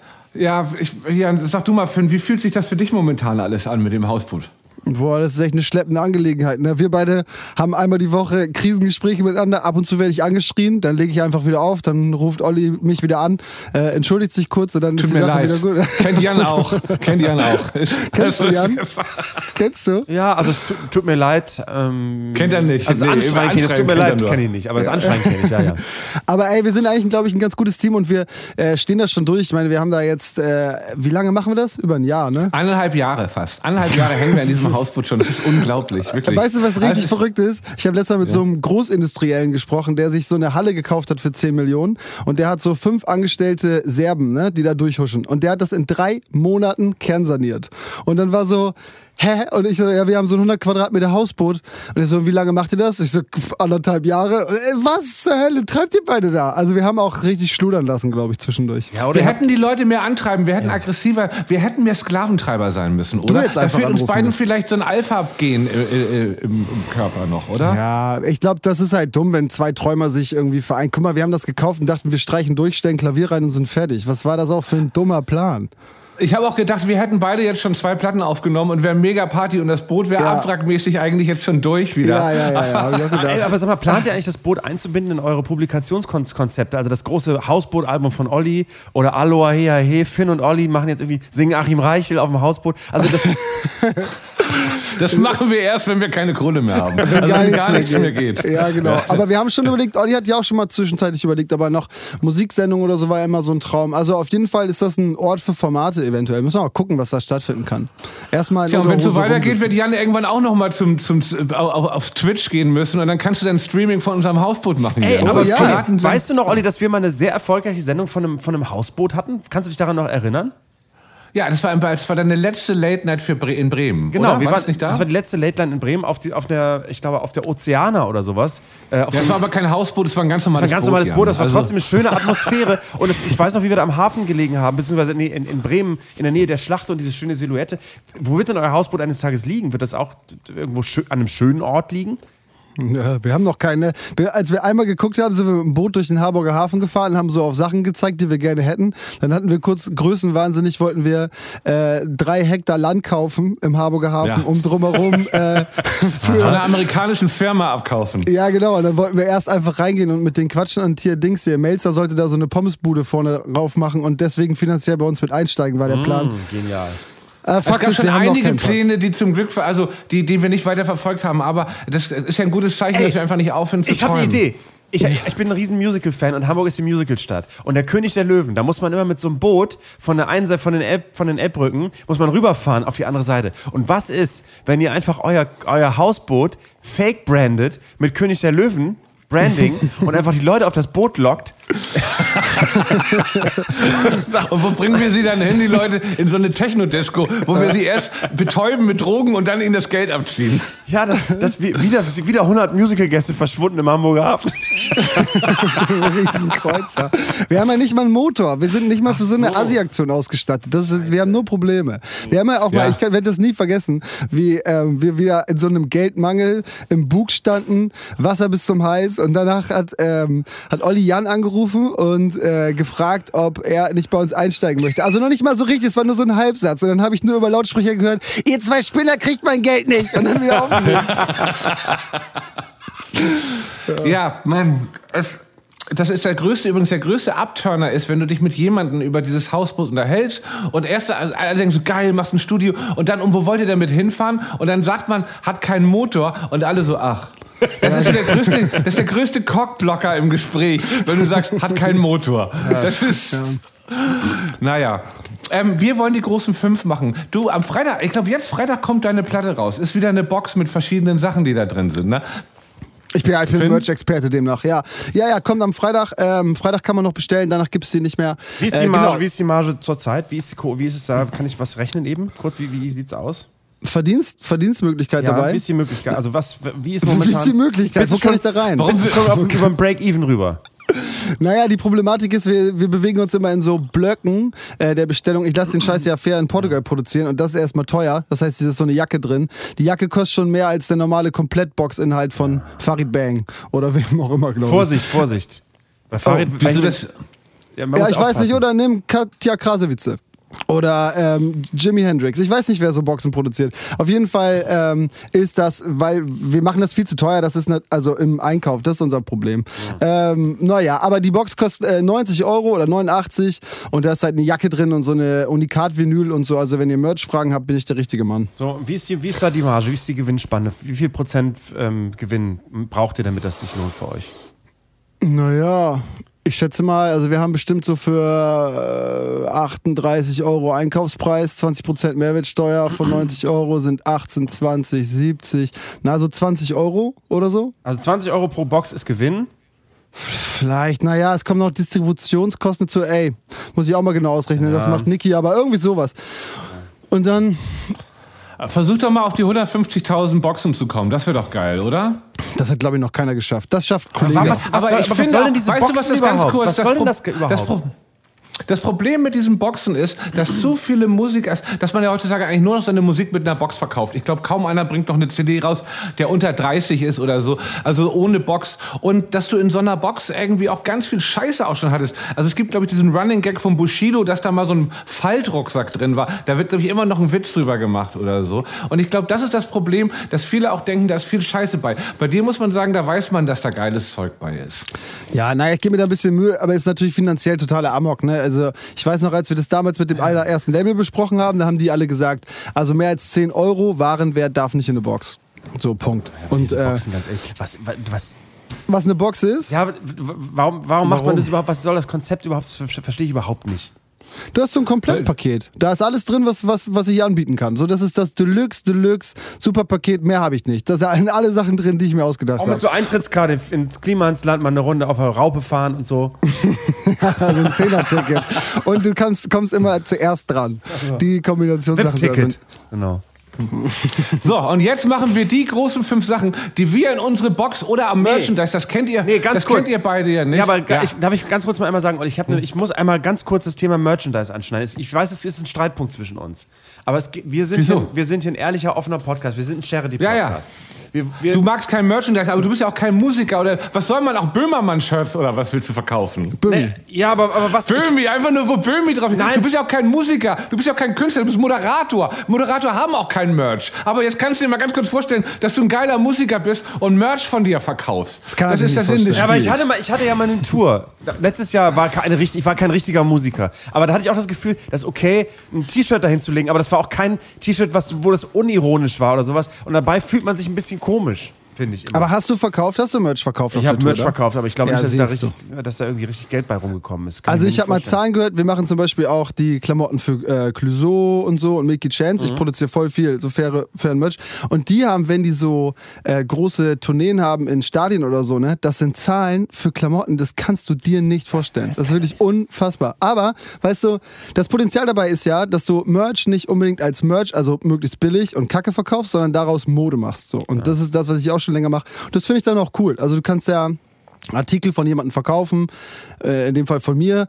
Sag du mal, Finn, wie fühlt sich das für dich momentan alles an mit dem Hausboot? Boah, das ist echt eine schleppende Angelegenheit. Ne? Wir beide haben einmal die Woche Krisengespräche miteinander. Ab und zu werde ich angeschrien, dann lege ich einfach wieder auf, dann ruft Olli mich wieder an, entschuldigt sich kurz und dann ist die Sache wieder gut. Kennt Jan auch. Kennst du Jan? Kennst du? Ja, also es tut mir leid. Kennt er nicht. Also Anschreien kenne ich, es tut mir leid, kenne ich nicht, aber das Anschreien kenne ich, ja. Aber ey, wir sind eigentlich, glaube ich, ein ganz gutes Team und wir stehen da schon durch. Ich meine, wir haben da jetzt, wie lange machen wir das? Über ein Jahr, ne? 1,5 Jahre fast. 1,5 Jahre hängen wir in diesem Hausboot schon. Das ist unglaublich, wirklich. Weißt du, was richtig verrückt ist? Ich habe letztes Mal mit so einem Großindustriellen gesprochen, der sich so eine Halle gekauft hat für 10 Millionen und der hat so 5 angestellte Serben, ne, die da durchhuschen. Und der hat das in 3 Monaten kernsaniert. Und dann war so, hä? Und ich so, ja, wir haben so ein 100 Quadratmeter Hausboot. Und er so, wie lange macht ihr das? Ich so, 1,5 Jahre. Und, was zur Hölle treibt ihr beide da? Also wir haben auch richtig schludern lassen, glaube ich, zwischendurch. Ja, wir hätten die Leute mehr antreiben, wir hätten aggressiver, wir hätten mehr Sklaventreiber sein müssen, oder? Da fehlt uns beiden vielleicht so ein Alpha-Gen im Körper noch, oder? Ja, ich glaube, das ist halt dumm, wenn 2 Träumer sich irgendwie vereinen. Guck mal, wir haben das gekauft und dachten, wir streichen durch, stellen Klavier rein und sind fertig. Was war das auch für ein dummer Plan? Ich habe auch gedacht, wir hätten beide jetzt schon 2 Platten aufgenommen und wäre mega Party und das Boot wäre abwrackmäßig eigentlich jetzt schon durch wieder. Ja, hab ich auch gedacht. Aber sag mal, plant ihr eigentlich das Boot einzubinden in eure Publikationskonzepte? Also das große Hausboot-Album von Olli oder Aloha Hea He, Finn und Olli machen jetzt irgendwie, singen Achim Reichel auf dem Hausboot. Also das... Das machen wir erst, wenn wir keine Kohle mehr haben. Also wenn gar nichts mehr geht. Ja, genau. Ja. Aber wir haben schon überlegt, Olli hat ja auch schon mal zwischenzeitlich überlegt, aber noch Musiksendung oder so war ja immer so ein Traum. Also auf jeden Fall ist das ein Ort für Formate eventuell. Müssen wir mal gucken, was da stattfinden kann. Erstmal und wenn es so weitergeht, wird Jan irgendwann auch noch mal auf Twitch gehen müssen und dann kannst du dann Streaming von unserem Hausboot machen. Ey, aber weißt du noch, Olli, dass wir mal eine sehr erfolgreiche Sendung von einem Hausboot hatten? Kannst du dich daran noch erinnern? Ja, das war deine letzte Late Night in Bremen. Genau, oder? Wir waren nicht da? Das war die letzte Late Night in Bremen auf der Ozeana oder sowas. Das war aber kein Hausboot, das war ein ganz normales Boot. Das war ein ganz normales Boot, das war trotzdem eine schöne Atmosphäre. Und ich weiß noch, wie wir da am Hafen gelegen haben, beziehungsweise in Bremen, in der Nähe der Schlacht und diese schöne Silhouette. Wo wird denn euer Hausboot eines Tages liegen? Wird das auch irgendwo an einem schönen Ort liegen? Ja, wir haben noch keine. Als wir einmal geguckt haben, sind wir mit dem Boot durch den Harburger Hafen gefahren und haben so auf Sachen gezeigt, die wir gerne hätten. Dann hatten wir kurz größenwahnsinnig, wollten wir 3 Hektar Land kaufen im Harburger Hafen, um drumherum von einer amerikanischen Firma abkaufen. Ja, genau. Und dann wollten wir erst einfach reingehen und mit den Quatschen und hier Dings hier. Melzer sollte da so eine Pommesbude vorne rauf machen und deswegen finanziell bei uns mit einsteigen, war der Plan. Genial. Es gab schon einige Pläne, die zum Glück, also die wir nicht weiter verfolgt haben, aber das ist ja ein gutes Zeichen, dass wir einfach nicht aufhören zu träumen. Ich habe eine Idee. Ich bin ein riesen Musical-Fan und Hamburg ist die Musicalstadt. Und der König der Löwen, da muss man immer mit so einem Boot von der einen Seite von den Elbbrücken, muss man rüberfahren auf die andere Seite. Und was ist, wenn ihr einfach euer Hausboot fake-brandet mit König der Löwen, Branding, und einfach die Leute auf das Boot lockt? Und wo bringen wir sie dann hin, die Leute, in so eine Techno-Disco, wo wir sie erst betäuben mit Drogen und dann ihnen das Geld abziehen? Ja, wieder 100 Musical-Gäste verschwunden im Hamburger Hafen. Ein Riesenkreuzer. Wir haben ja nicht mal einen Motor. Wir sind nicht mal für so eine Assi-Aktion ausgestattet. Wir haben nur Probleme. Wir haben ja auch mal, ich werde das nie vergessen, wie wir wieder in so einem Geldmangel im Bug standen, Wasser bis zum Hals und danach hat Olli Jan angerufen und gefragt, ob er nicht bei uns einsteigen möchte. Also noch nicht mal so richtig, es war nur so ein Halbsatz. Und dann habe ich nur über Lautsprecher gehört, ihr 2 Spinner kriegt mein Geld nicht. Und dann wieder aufgelegt. Ja, Mann, das ist übrigens der größte Abturner ist, wenn du dich mit jemandem über dieses Hausboot unterhältst und erst alle denken so, geil, machst ein Studio und dann, wo wollt ihr damit hinfahren? Und dann sagt man, hat keinen Motor und alle so, ach. Das ist der größte Cockblocker im Gespräch, wenn du sagst, hat keinen Motor. Das ist... Naja, wir wollen die großen 5 machen. Du, am Freitag, ich glaube, jetzt Freitag kommt deine Platte raus. Ist wieder eine Box mit verschiedenen Sachen, die da drin sind, ne? Ich bin Merch-Experte demnach, ja. Ja, kommt am Freitag. Freitag kann man noch bestellen, danach gibt es die nicht mehr. Wie ist die Marge zurzeit? Wie ist es da? Kann ich was rechnen eben? Kurz, wie sieht's aus? Verdienstmöglichkeit dabei. Wie ist die Möglichkeit? Also wie ist Wie momentan... ist die Möglichkeit? Wo kann ich da rein? Bist du schon über den Break-Even rüber? Naja, die Problematik ist, wir bewegen uns immer in so Blöcken der Bestellung. Ich lasse den Scheiß ja fair in Portugal produzieren und das ist erstmal teuer. Das heißt, hier ist so eine Jacke drin. Die Jacke kostet schon mehr als der normale Komplettbox-Inhalt von Farid Bang oder wem auch immer, glaube ich. Vorsicht. Bei Farid... Wieso das? Ja, ich weiß nicht, oder nimm Katja Krasowitze. Oder Jimi Hendrix. Ich weiß nicht, wer so Boxen produziert. Auf jeden Fall ist das, weil wir machen das viel zu teuer, das ist also im Einkauf, das ist unser Problem. Ja. Naja, aber die Box kostet 90 Euro oder 89 und da ist halt eine Jacke drin und so eine Unikat-Vinyl und so. Also wenn ihr Merch-Fragen habt, bin ich der richtige Mann. So, wie ist da die Marge? Wie ist die Gewinnspanne? Wie viel Prozent Gewinn braucht ihr, damit das sich lohnt für euch? Naja... Ich schätze mal, also wir haben bestimmt so für 38 Euro Einkaufspreis, 20% Mehrwertsteuer von 90 Euro sind 18, 20, 70, na so 20 Euro oder so. Also 20 Euro pro Box ist Gewinn? Vielleicht, naja, es kommen noch Distributionskosten zu, muss ich auch mal genau ausrechnen, das macht Niki, aber irgendwie sowas. Und dann... Versuch doch mal auf die 150.000 Boxen zu kommen. Das wäre doch geil, oder? Das hat, glaube ich, noch keiner geschafft. Das schafft Kollege. Was soll denn diese Boxen überhaupt? Was soll denn das überhaupt? Das Problem mit diesen Boxen ist, dass so viele Musiker, dass man ja heutzutage eigentlich nur noch seine Musik mit einer Box verkauft. Ich glaube, kaum einer bringt noch eine CD raus, der unter 30 ist oder so, also ohne Box. Und dass du in so einer Box irgendwie auch ganz viel Scheiße auch schon hattest. Also es gibt, glaube ich, diesen Running Gag von Bushido, dass da mal so ein Faltrucksack drin war. Da wird, glaube ich, immer noch ein Witz drüber gemacht oder so. Und ich glaube, das ist das Problem, dass viele auch denken, da ist viel Scheiße bei. Bei dir muss man sagen, da weiß man, dass da geiles Zeug bei ist. Ja, naja, ich gebe mir da ein bisschen Mühe, aber es ist natürlich finanziell totaler Amok, ne? Also ich weiß noch, als wir das damals mit dem allerersten Label besprochen haben, da haben die alle gesagt, also mehr als 10 Euro Warenwert darf nicht in eine Box. So, Punkt. Ja, und Boxen, ganz ehrlich, was eine Box ist? Ja, warum macht man das überhaupt? Was soll das Konzept überhaupt? Das verstehe ich überhaupt nicht. Du hast so ein Komplettpaket. Da ist alles drin, was ich anbieten kann. So, das ist das Deluxe Superpaket. Mehr habe ich nicht. Da sind alle Sachen drin, die ich mir ausgedacht habe. Auch mit so Eintrittskarte ins Klimansland mal eine Runde auf der Raupe fahren und so. Ja, so ein 10er-Ticket. Und du kommst immer zuerst dran. Die Kombinationssachen. Ticket. Genau. So, und jetzt machen wir die großen 5 Sachen, die wir in unsere Box oder am Merchandise, das kennt ihr, kennt ihr beide ja nicht. Ja, aber darf ich ganz kurz mal einmal sagen, weil ich muss einmal ganz kurz das Thema Merchandise anschneiden. Ich weiß, es ist ein Streitpunkt zwischen uns. Aber wir sind hier ein ehrlicher, offener Podcast. Wir sind ein Charity-Podcast. Ja. Du magst kein Merchandise, aber du bist ja auch kein Musiker. Oder was soll man auch Böhmermann-Shirts oder was willst du verkaufen? Böhmi. Ja, aber was... Böhmi, einfach nur, wo Böhmi drauf ist. Nein. Du bist ja auch kein Musiker, du bist ja auch kein Künstler, du bist Moderator. Moderator haben auch kein Merch. Aber jetzt kannst du dir mal ganz kurz vorstellen, dass du ein geiler Musiker bist und Merch von dir verkaufst. Das ist der Sinn des Spiels. Ja, aber ich hatte ja mal eine Tour. Letztes Jahr war ich war kein richtiger Musiker. Aber da hatte ich auch das Gefühl, das ist okay, ein T-Shirt dahin zu legen. Aber das war auch kein T-Shirt, wo das unironisch war oder sowas. Und dabei fühlt man sich ein bisschen komisch. Finde ich immer. Aber hast du Merch verkauft? Ich habe Merch verkauft, aber ich glaube nicht, dass da irgendwie richtig Geld bei rumgekommen ist. Also ich habe mal Zahlen gehört, wir machen zum Beispiel auch die Klamotten für Clouseau und so und Milky Chance. Ich produziere voll viel, so fairen Merch. Und die haben, wenn die so große Tourneen haben in Stadien oder so, ne, das sind Zahlen für Klamotten, das kannst du dir nicht vorstellen. Das ist wirklich unfassbar. Aber, weißt du, das Potenzial dabei ist ja, dass du Merch nicht unbedingt als Merch, also möglichst billig und Kacke verkaufst, sondern daraus Mode machst. So. Und das ist das, was ich auch schon länger mache. Das finde ich dann auch cool. Also du kannst ja Artikel von jemandem verkaufen, in dem Fall von mir,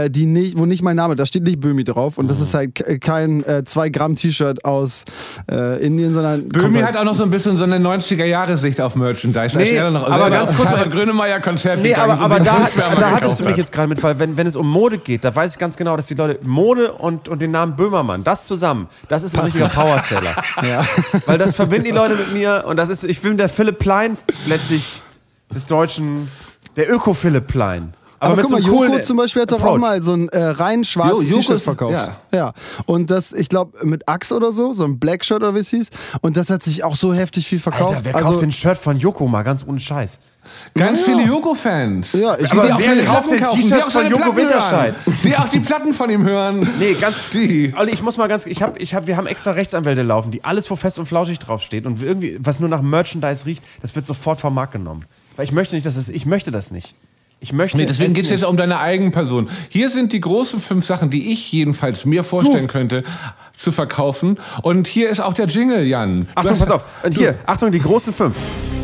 wo nicht mein Name, da steht nicht Böhmi drauf und das ist halt kein 2 Gramm T-Shirt aus Indien, sondern... Böhmi hat auch noch so ein bisschen so eine 90er-Jahre-Sicht auf Merchandise. Nee, aber ganz kurz mal... Grönemeyer-Konzert aber da hattest du mich jetzt gerade mit, weil wenn es um Mode geht, da weiß ich ganz genau, dass die Leute Mode und den Namen Böhmermann, das zusammen, das ist ein richtiger Powerseller. Ja. Weil das verbinden die Leute mit mir und das ist, ich bin der Philipp Plein letztlich des Deutschen, der Öko-Philipp Plein. Aber guck mal, Joko zum Beispiel hat doch auch mal so ein rein schwarzes T-Shirt verkauft. Ja. Und das, ich glaube, mit Axe oder so ein Black Shirt oder wie es hieß. Und das hat sich auch so heftig viel verkauft. Alter, wer kauft den Shirt von Joko mal, ganz ohne Scheiß? Ganz viele Joko-Fans. Ja, aber wer kauft denn T-Shirts von Joko Winterscheid? Die auch die Platten von ihm hören. Nee, Olli, ich muss mal ganz... wir haben extra Rechtsanwälte laufen, die alles, wo fest und flauschig draufsteht und irgendwie, was nur nach Merchandise riecht, das wird sofort vom Markt genommen. Weil ich möchte das nicht. Deswegen geht es jetzt um deine eigene Person. Hier sind die großen 5 Sachen, die ich jedenfalls mir vorstellen könnte. zu verkaufen. Und hier ist auch der Jingle, Jan. Achtung, pass auf. Und hier, Achtung, die großen 5.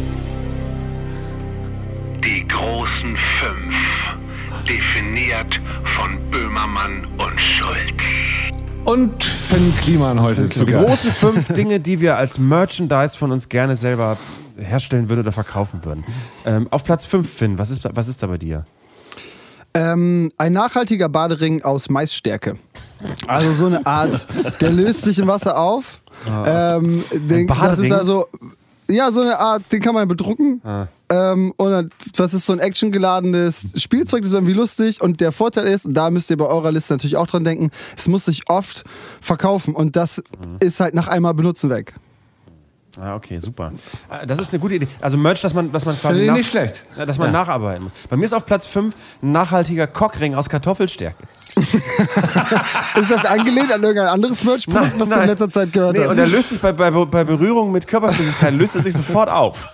Die großen 5. Definiert von Böhmermann und Schulz. Und Finn Kliman heute zu Die Gast. großen 5 Dinge, die wir als Merchandise von uns gerne selber herstellen würden oder verkaufen würden. Auf Platz 5, Finn, was ist da bei dir? Ein nachhaltiger Badering aus Maisstärke. Also so eine Art, der löst sich im Wasser auf. Das ist also, ja, so eine Art, den kann man bedrucken. Und dann, das ist so ein actiongeladenes Spielzeug, das ist irgendwie lustig. Und der Vorteil ist, und da müsst ihr bei eurer Liste natürlich auch dran denken, es muss sich oft verkaufen. Und das ist halt nach einmal benutzen weg. Ah, okay, super. Das ist eine gute Idee. Also Merch, dass man quasi nicht schlecht. Dass man nacharbeiten muss. Bei mir ist auf Platz 5 ein nachhaltiger Cockring aus Kartoffelstärke. Ist das angelehnt an irgendein anderes Merch-Produkt, was du in letzter Zeit gehört hast? Und er löst sich bei Berührung mit Körperflüssigkeit löst er sich sofort auf.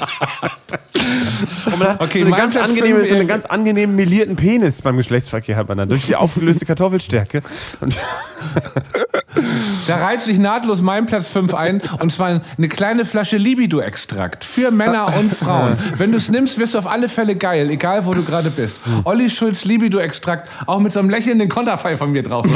Und man hat Okay, so einen mein ganz angenehmen melierten Penis beim Geschlechtsverkehr hat man dann durch die aufgelöste Kartoffelstärke. Und Da reiht sich nahtlos mein Platz 5 ein, und zwar eine kleine Flasche Libido-Extrakt für Männer und Frauen. Wenn du es nimmst, wirst du auf alle Fälle geil, egal wo du gerade bist. Olli Schulz Libido-Extrakt, auch mit so einem lächelnden Konterfei von mir drauf.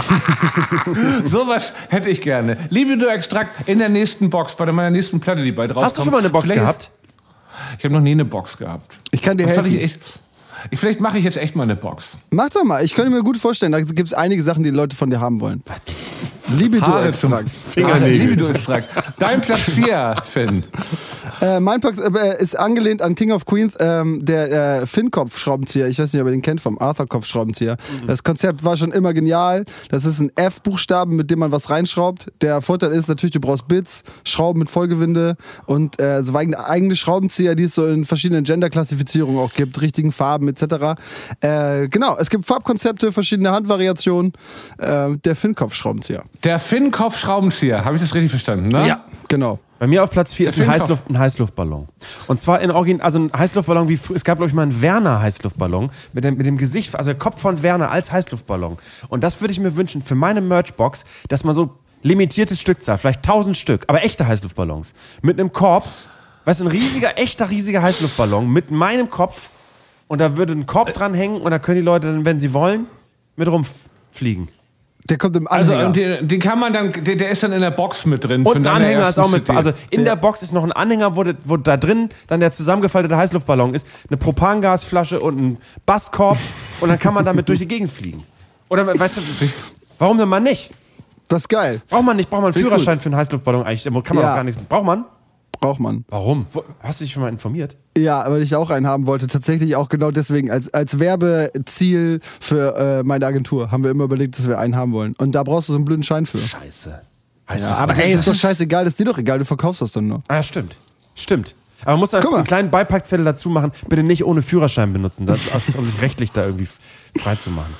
Sowas hätte ich gerne. Libido-Extrakt in der nächsten Box, bei meiner nächsten Platte, die bald rauskommt. hast du schon mal eine Box gehabt? Ich habe noch nie eine Box gehabt. Ich kann dir Was soll helfen. Vielleicht mache ich jetzt echt mal eine Box. Mach doch mal. Ich könnte mir gut vorstellen, da gibt es einige Sachen, die Leute von dir haben wollen. Libido-Extrakt. Libido-Extrakt. Dein Platz 4, Finn. Mein Platz ist angelehnt an King of Queens, der Finn-Kopf-Schraubenzieher. Ich weiß nicht, ob ihr den kennt, vom Arthur-Kopf-Schraubenzieher. Das Konzept war schon immer genial. Das ist ein F-Buchstaben, mit dem man was reinschraubt. Der Vorteil ist natürlich, du brauchst Bits, Schrauben mit Vollgewinde und so eigene Schraubenzieher, die es so in verschiedenen Gender-Klassifizierungen auch gibt, richtigen Farben etc. Genau, es gibt Farbkonzepte, verschiedene Handvariationen. Der Finn-Kopf-Schraubenzieher. Der Finn-Kopf-Schraubenzieher. Habe ich das richtig verstanden, ne? Ja, genau. Bei mir auf Platz 4 ist ein Heißluftballon. Und zwar also ein Heißluftballon, es gab, glaube ich, mal einen Werner-Heißluftballon mit dem Gesicht, also der Kopf von Werner als Heißluftballon. Und das würde ich mir wünschen für meine Merchbox, dass man so limitiertes Stückzahl, vielleicht 1000 Stück, aber echte Heißluftballons, mit einem Korb, weißt du, ein riesiger Heißluftballon mit meinem Kopf, und da würde ein Korb dran hängen und da können die Leute dann, wenn sie wollen, mit rumfliegen. Der kommt im Anhänger. Also den kann man dann, der ist dann in der Box mit drin. Und ein Anhänger ist auch mit, also in der Box ist noch ein Anhänger, wo da drin dann der zusammengefaltete Heißluftballon ist, eine Propangasflasche und ein Bastkorb, und dann kann man damit durch die Gegend fliegen. Oder, weißt du, warum denn mal nicht? Das ist geil. Braucht man einen Führerschein für einen Heißluftballon eigentlich? Kann man doch gar nicht. Braucht man? Braucht man. Warum? Hast du dich schon mal informiert? Ja, weil ich auch einen haben wollte. Tatsächlich auch genau deswegen. Als Werbeziel für meine Agentur haben wir immer überlegt, dass wir einen haben wollen. Und da brauchst du so einen blöden Schein für. Scheiße. Ja, aber ey, ist doch scheißegal. Das ist dir doch egal. Du verkaufst das dann nur. Ah, ja, stimmt. Aber man muss dann einen kleinen Beipackzettel dazu machen. Bitte nicht ohne Führerschein benutzen, um sich rechtlich da irgendwie frei zu machen.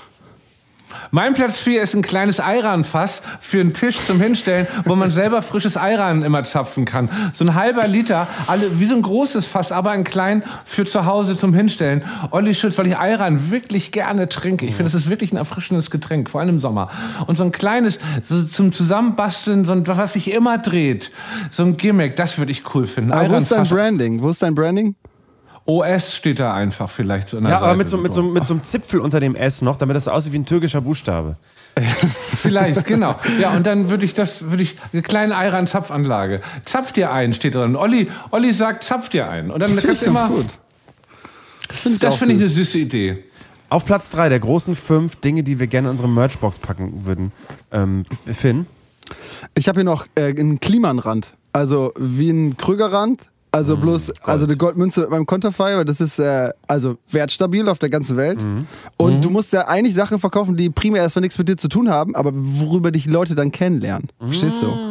Mein Platz 4 ist ein kleines Ayran-Fass für einen Tisch zum Hinstellen, wo man selber frisches Ayran immer zapfen kann. So ein halber Liter, wie so ein großes Fass, aber ein klein für zu Hause zum Hinstellen. Olli Schulz, weil ich Ayran wirklich gerne trinke. Ich finde, es ist wirklich ein erfrischendes Getränk, vor allem im Sommer. Und so ein kleines, so zum Zusammenbasteln, so ein, was sich immer dreht. So ein Gimmick, das würde ich cool finden. Aber wo ist dein Branding? OS steht da einfach vielleicht so in der Ja, Seite. aber mit so einem Zipfel unter dem S noch, damit das so aussieht wie ein türkischer Buchstabe. Vielleicht, genau. Ja, und dann würde ich eine kleine Ayran-Zapfanlage. Zapf dir ein, steht drin. Olli sagt, zapf dir ein. Und dann Das kannst du finde ich immer. ganz gut. Das finde ich eine süße Idee. Auf Platz 3 der großen 5 Dinge, die wir gerne in unsere Merchbox packen würden. Finn? Ich habe hier noch einen Klimanrand. Also wie ein Krügerrand. Also also eine Goldmünze mit meinem Konterfei, weil das ist also wertstabil auf der ganzen Welt. Und du musst ja eigentlich Sachen verkaufen, die primär erstmal nichts mit dir zu tun haben, aber worüber dich Leute dann kennenlernen. Verstehst du?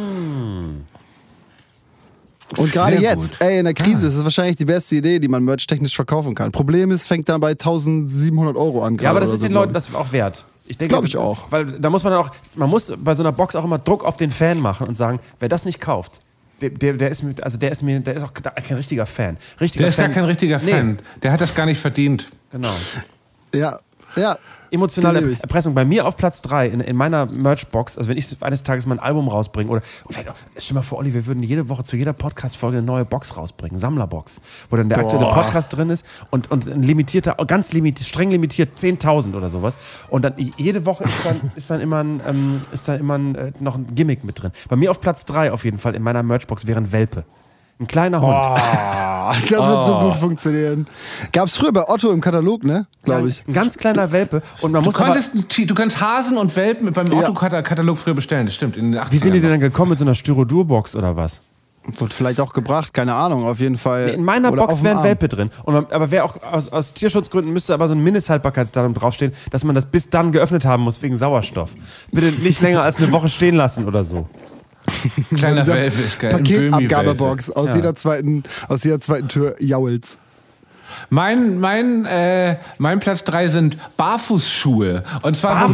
Und gerade jetzt, in der Krise ist es wahrscheinlich die beste Idee, die man merch-technisch verkaufen kann. Problem ist, fängt dann bei 1.700 € an. Ja, aber das ist den Leuten das auch wert. Ich denke, glaube ich auch. Weil da muss man man muss bei so einer Box auch immer Druck auf den Fan machen und sagen, wer das nicht kauft, der ist auch kein richtiger Fan. Der ist gar kein richtiger Fan. Der hat das gar nicht verdient. Genau. Ja. emotionale Den lieb ich. Erpressung. Bei mir auf Platz 3 in meiner Merchbox, also wenn ich eines Tages mal ein Album rausbringe oder vielleicht auch, stell mal vor, Olli, wir würden jede Woche zu jeder Podcast-Folge eine neue Box rausbringen, Sammlerbox, wo dann der aktuelle Podcast drin ist und ein limitierter, streng limitiert 10.000 oder sowas. Und dann jede Woche ist dann immer noch ein Gimmick mit drin. Bei mir auf Platz 3 auf jeden Fall in meiner Merchbox wäre ein Welpe. Ein kleiner Hund. Das wird so gut funktionieren. Gab's früher bei Otto im Katalog, ne? Glaube ich. Ein ganz kleiner Welpe. Und man Du muss aber, kannst Hasen und Welpen beim Otto-Katalog früher bestellen, das stimmt. In den 80ern. wie sind die denn dann gekommen mit so einer Styrodur-Box oder was? Wird vielleicht auch gebracht, keine Ahnung, auf jeden Fall. In meiner Oder Box auf dem wäre ein Arm. Welpe drin. Aber wer auch aus Tierschutzgründen müsste aber so ein Mindesthaltbarkeitsdatum draufstehen, dass man das bis dann geöffnet haben muss wegen Sauerstoff. Bitte nicht länger als eine Woche stehen lassen oder so. Kleiner Welpe ist geil. ein Paketabgabebox aus Ja. jeder zweiten Tür jault's. Mein Platz 3 sind Barfußschuhe. Und zwar,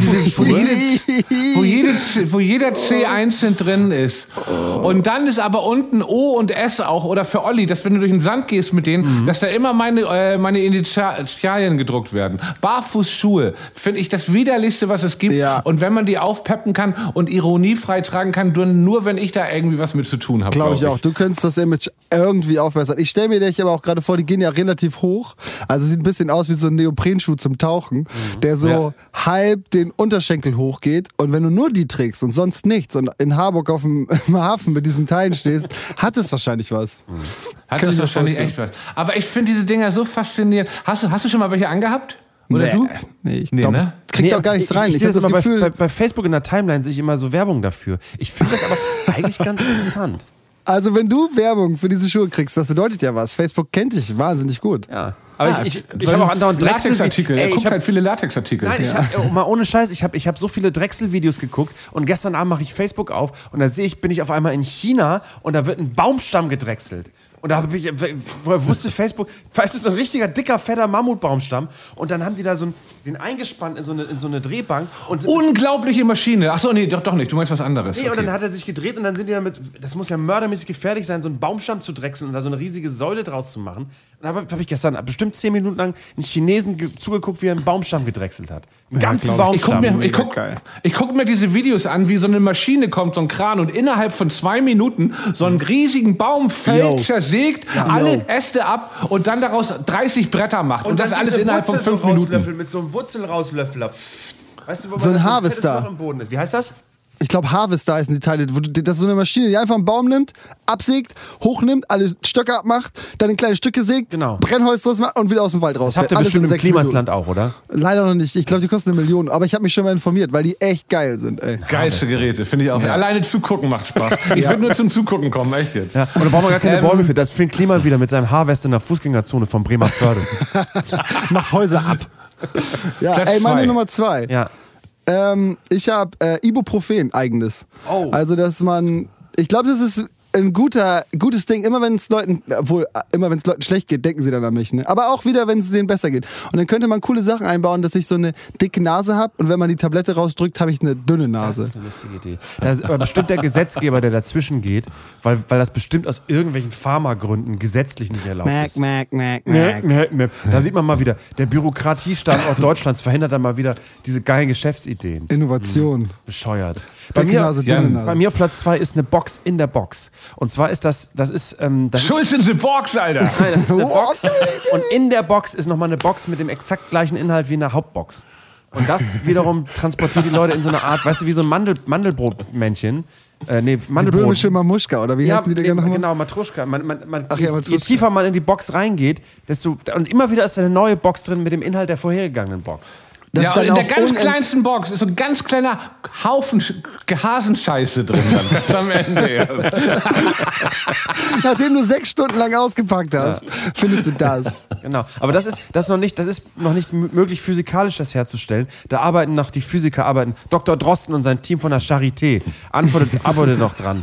wo jeder C einzeln drin ist. Und dann ist aber unten O und S auch, oder für Olli, dass wenn du durch den Sand gehst mit denen, dass da immer meine Initialien gedruckt werden. Barfußschuhe finde ich das widerlichste, was es gibt. Ja. Und wenn man die aufpeppen kann und ironiefrei tragen kann, nur wenn ich da irgendwie was mit zu tun habe. Glaube ich auch. Du könntest das Image irgendwie aufbessern. Ich stelle mir dich aber auch gerade vor, die gehen ja relativ hoch. Also sieht ein bisschen aus wie so ein Neoprenschuh zum Tauchen, der so halb den Unterschenkel hochgeht. Und wenn du nur die trägst und sonst nichts und in Harburg auf dem Hafen mit diesen Teilen stehst, hat es wahrscheinlich was. Hat Kann das ich mir wahrscheinlich vorstellen. echt was. Aber ich finde diese Dinger so faszinierend. Hast du schon mal welche angehabt? Oder du? Nee, ich Nee, glaube, ne? ich krieg doch gar nichts rein. Ich Ich sehe hab das das immer Gefühl, bei Facebook in der Timeline sehe ich immer so Werbung dafür. Ich finde das aber eigentlich ganz interessant. also wenn du Werbung für diese Schuhe kriegst, das bedeutet ja was. Facebook kennt dich wahnsinnig gut. Ja. Aber ich habe auch andauernd Latexartikel. Ey, Er ich guckt hab- halt viele Latexartikel. Nein, mal ohne Scheiß, ich hab so viele Drechsel-Videos geguckt und gestern Abend mache ich Facebook auf und da bin ich auf einmal in China und da wird ein Baumstamm gedrechselt. Und da wusste Facebook, weißt du, so ein richtiger, dicker, fetter Mammutbaumstamm und dann haben die da den eingespannt in so eine Drehbank und Unglaubliche Maschine. Achso, nee, doch nicht. Du meinst was anderes. nee, und dann hat er sich gedreht und dann sind die damit, das muss ja mördermäßig gefährlich sein, so einen Baumstamm zu drechseln und da so eine riesige Säule draus zu machen. Und da habe ich gestern bestimmt 10 Minuten lang einen Chinesen zugeguckt, wie er einen Baumstamm gedrechselt hat. Einen ganzen Baumstamm. Ich guck mir diese Videos an, wie so eine Maschine kommt, so ein Kran und innerhalb von 2 Minuten so einen riesigen Baum fällt, zersägt, alle Äste ab und dann daraus 30 Bretter macht. Und das dann alles diese innerhalb von Wurzel 5 so Minuten. rauslöffeln, mit so einem Wurzelrauslöffler. Weißt du, wo So ein man dann Harvester. fettes Loch im Boden ist. Wie heißt das? Ich glaube, Harvester heißen die Teile. Das ist so eine Maschine, die einfach einen Baum nimmt, absägt, hochnimmt, alle Stöcke abmacht, dann in kleine Stücke sägt, Genau. Brennholz draus macht und wieder aus dem Wald raus. Das habt ihr bestimmt im Klimasland auch, oder? Leider noch nicht. Ich glaube, die kosten 1 Million. Aber ich habe mich schon mal informiert, weil die echt geil sind. Ey. Geilste Geräte, finde ich auch. Alleine zugucken macht Spaß. Ich würde nur zum Zugucken kommen, echt jetzt. Ja. Und da brauchen wir gar keine Bäume für. Das Finn Kliman wieder mit seinem Harvest in der Fußgängerzone von Bremerförde. Macht Häuser ab. Ja, Platz ey, meine 2. Nummer 2. Ja. Ich habe Ibuprofen eigenes. Oh. Also, dass man, ich glaube, das ist ein gutes Ding. Immer wenn es Leuten schlecht geht, denken sie dann an mich. Ne? Aber auch wieder, wenn es denen besser geht. Und dann könnte man coole Sachen einbauen, dass ich so eine dicke Nase habe und wenn man die Tablette rausdrückt, habe ich eine dünne Nase. Das ist eine lustige Idee. Da ist aber bestimmt der Gesetzgeber, der dazwischen geht, weil das bestimmt aus irgendwelchen Pharmagründen gesetzlich nicht erlaubt ist. Da sieht man mal wieder, der Bürokratiestandort Deutschlands verhindert dann mal wieder diese geilen Geschäftsideen. Innovation. Bescheuert. Dicke Nase, dünne Nase. Bei mir auf Platz 2 ist eine Box in der Box. Und zwar ist das ist Schulz in the Box, Alter! Nein, das ist eine Box. Und in der Box ist nochmal eine Box mit dem exakt gleichen Inhalt wie in der Hauptbox. Und das wiederum transportiert die Leute in so eine Art, weißt du, wie so ein Mandelbrotmännchen. Mandelbrot. Böhmische Mamuschka, oder wie heißen die Dinger nochmal? Genau, Matruschka. Je Matruschka. tiefer man in die Box reingeht, und immer wieder ist eine neue Box drin mit dem Inhalt der vorhergegangenen Box. Das Ja, ist und dann in der auch ganz kleinsten Box ist so ein ganz kleiner Haufen Hasenscheiße drin dann ganz am Ende. Nachdem du 6 Stunden lang ausgepackt hast, findest du das. Genau, aber das ist noch nicht möglich, physikalisch das herzustellen. Da arbeiten noch die Physiker, Dr. Drosten und sein Team von der Charité. Arbeitet noch dran,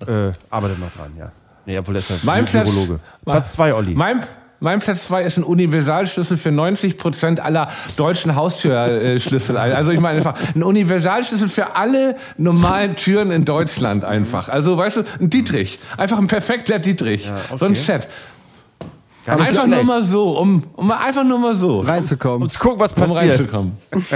ja. Nee, obwohl er ist ja Virologe. Platz 2, Olli. Mein Platz 2 ist ein Universalschlüssel für 90% aller deutschen Haustürschlüssel. Also ich meine einfach, ein Universalschlüssel für alle normalen Türen in Deutschland einfach. Also weißt du, ein Dietrich. Einfach ein perfekter Dietrich. Ja, okay. So ein Set. Einfach nur mal so, um einfach nur mal so reinzukommen. Um zu gucken, was passiert. reinzukommen.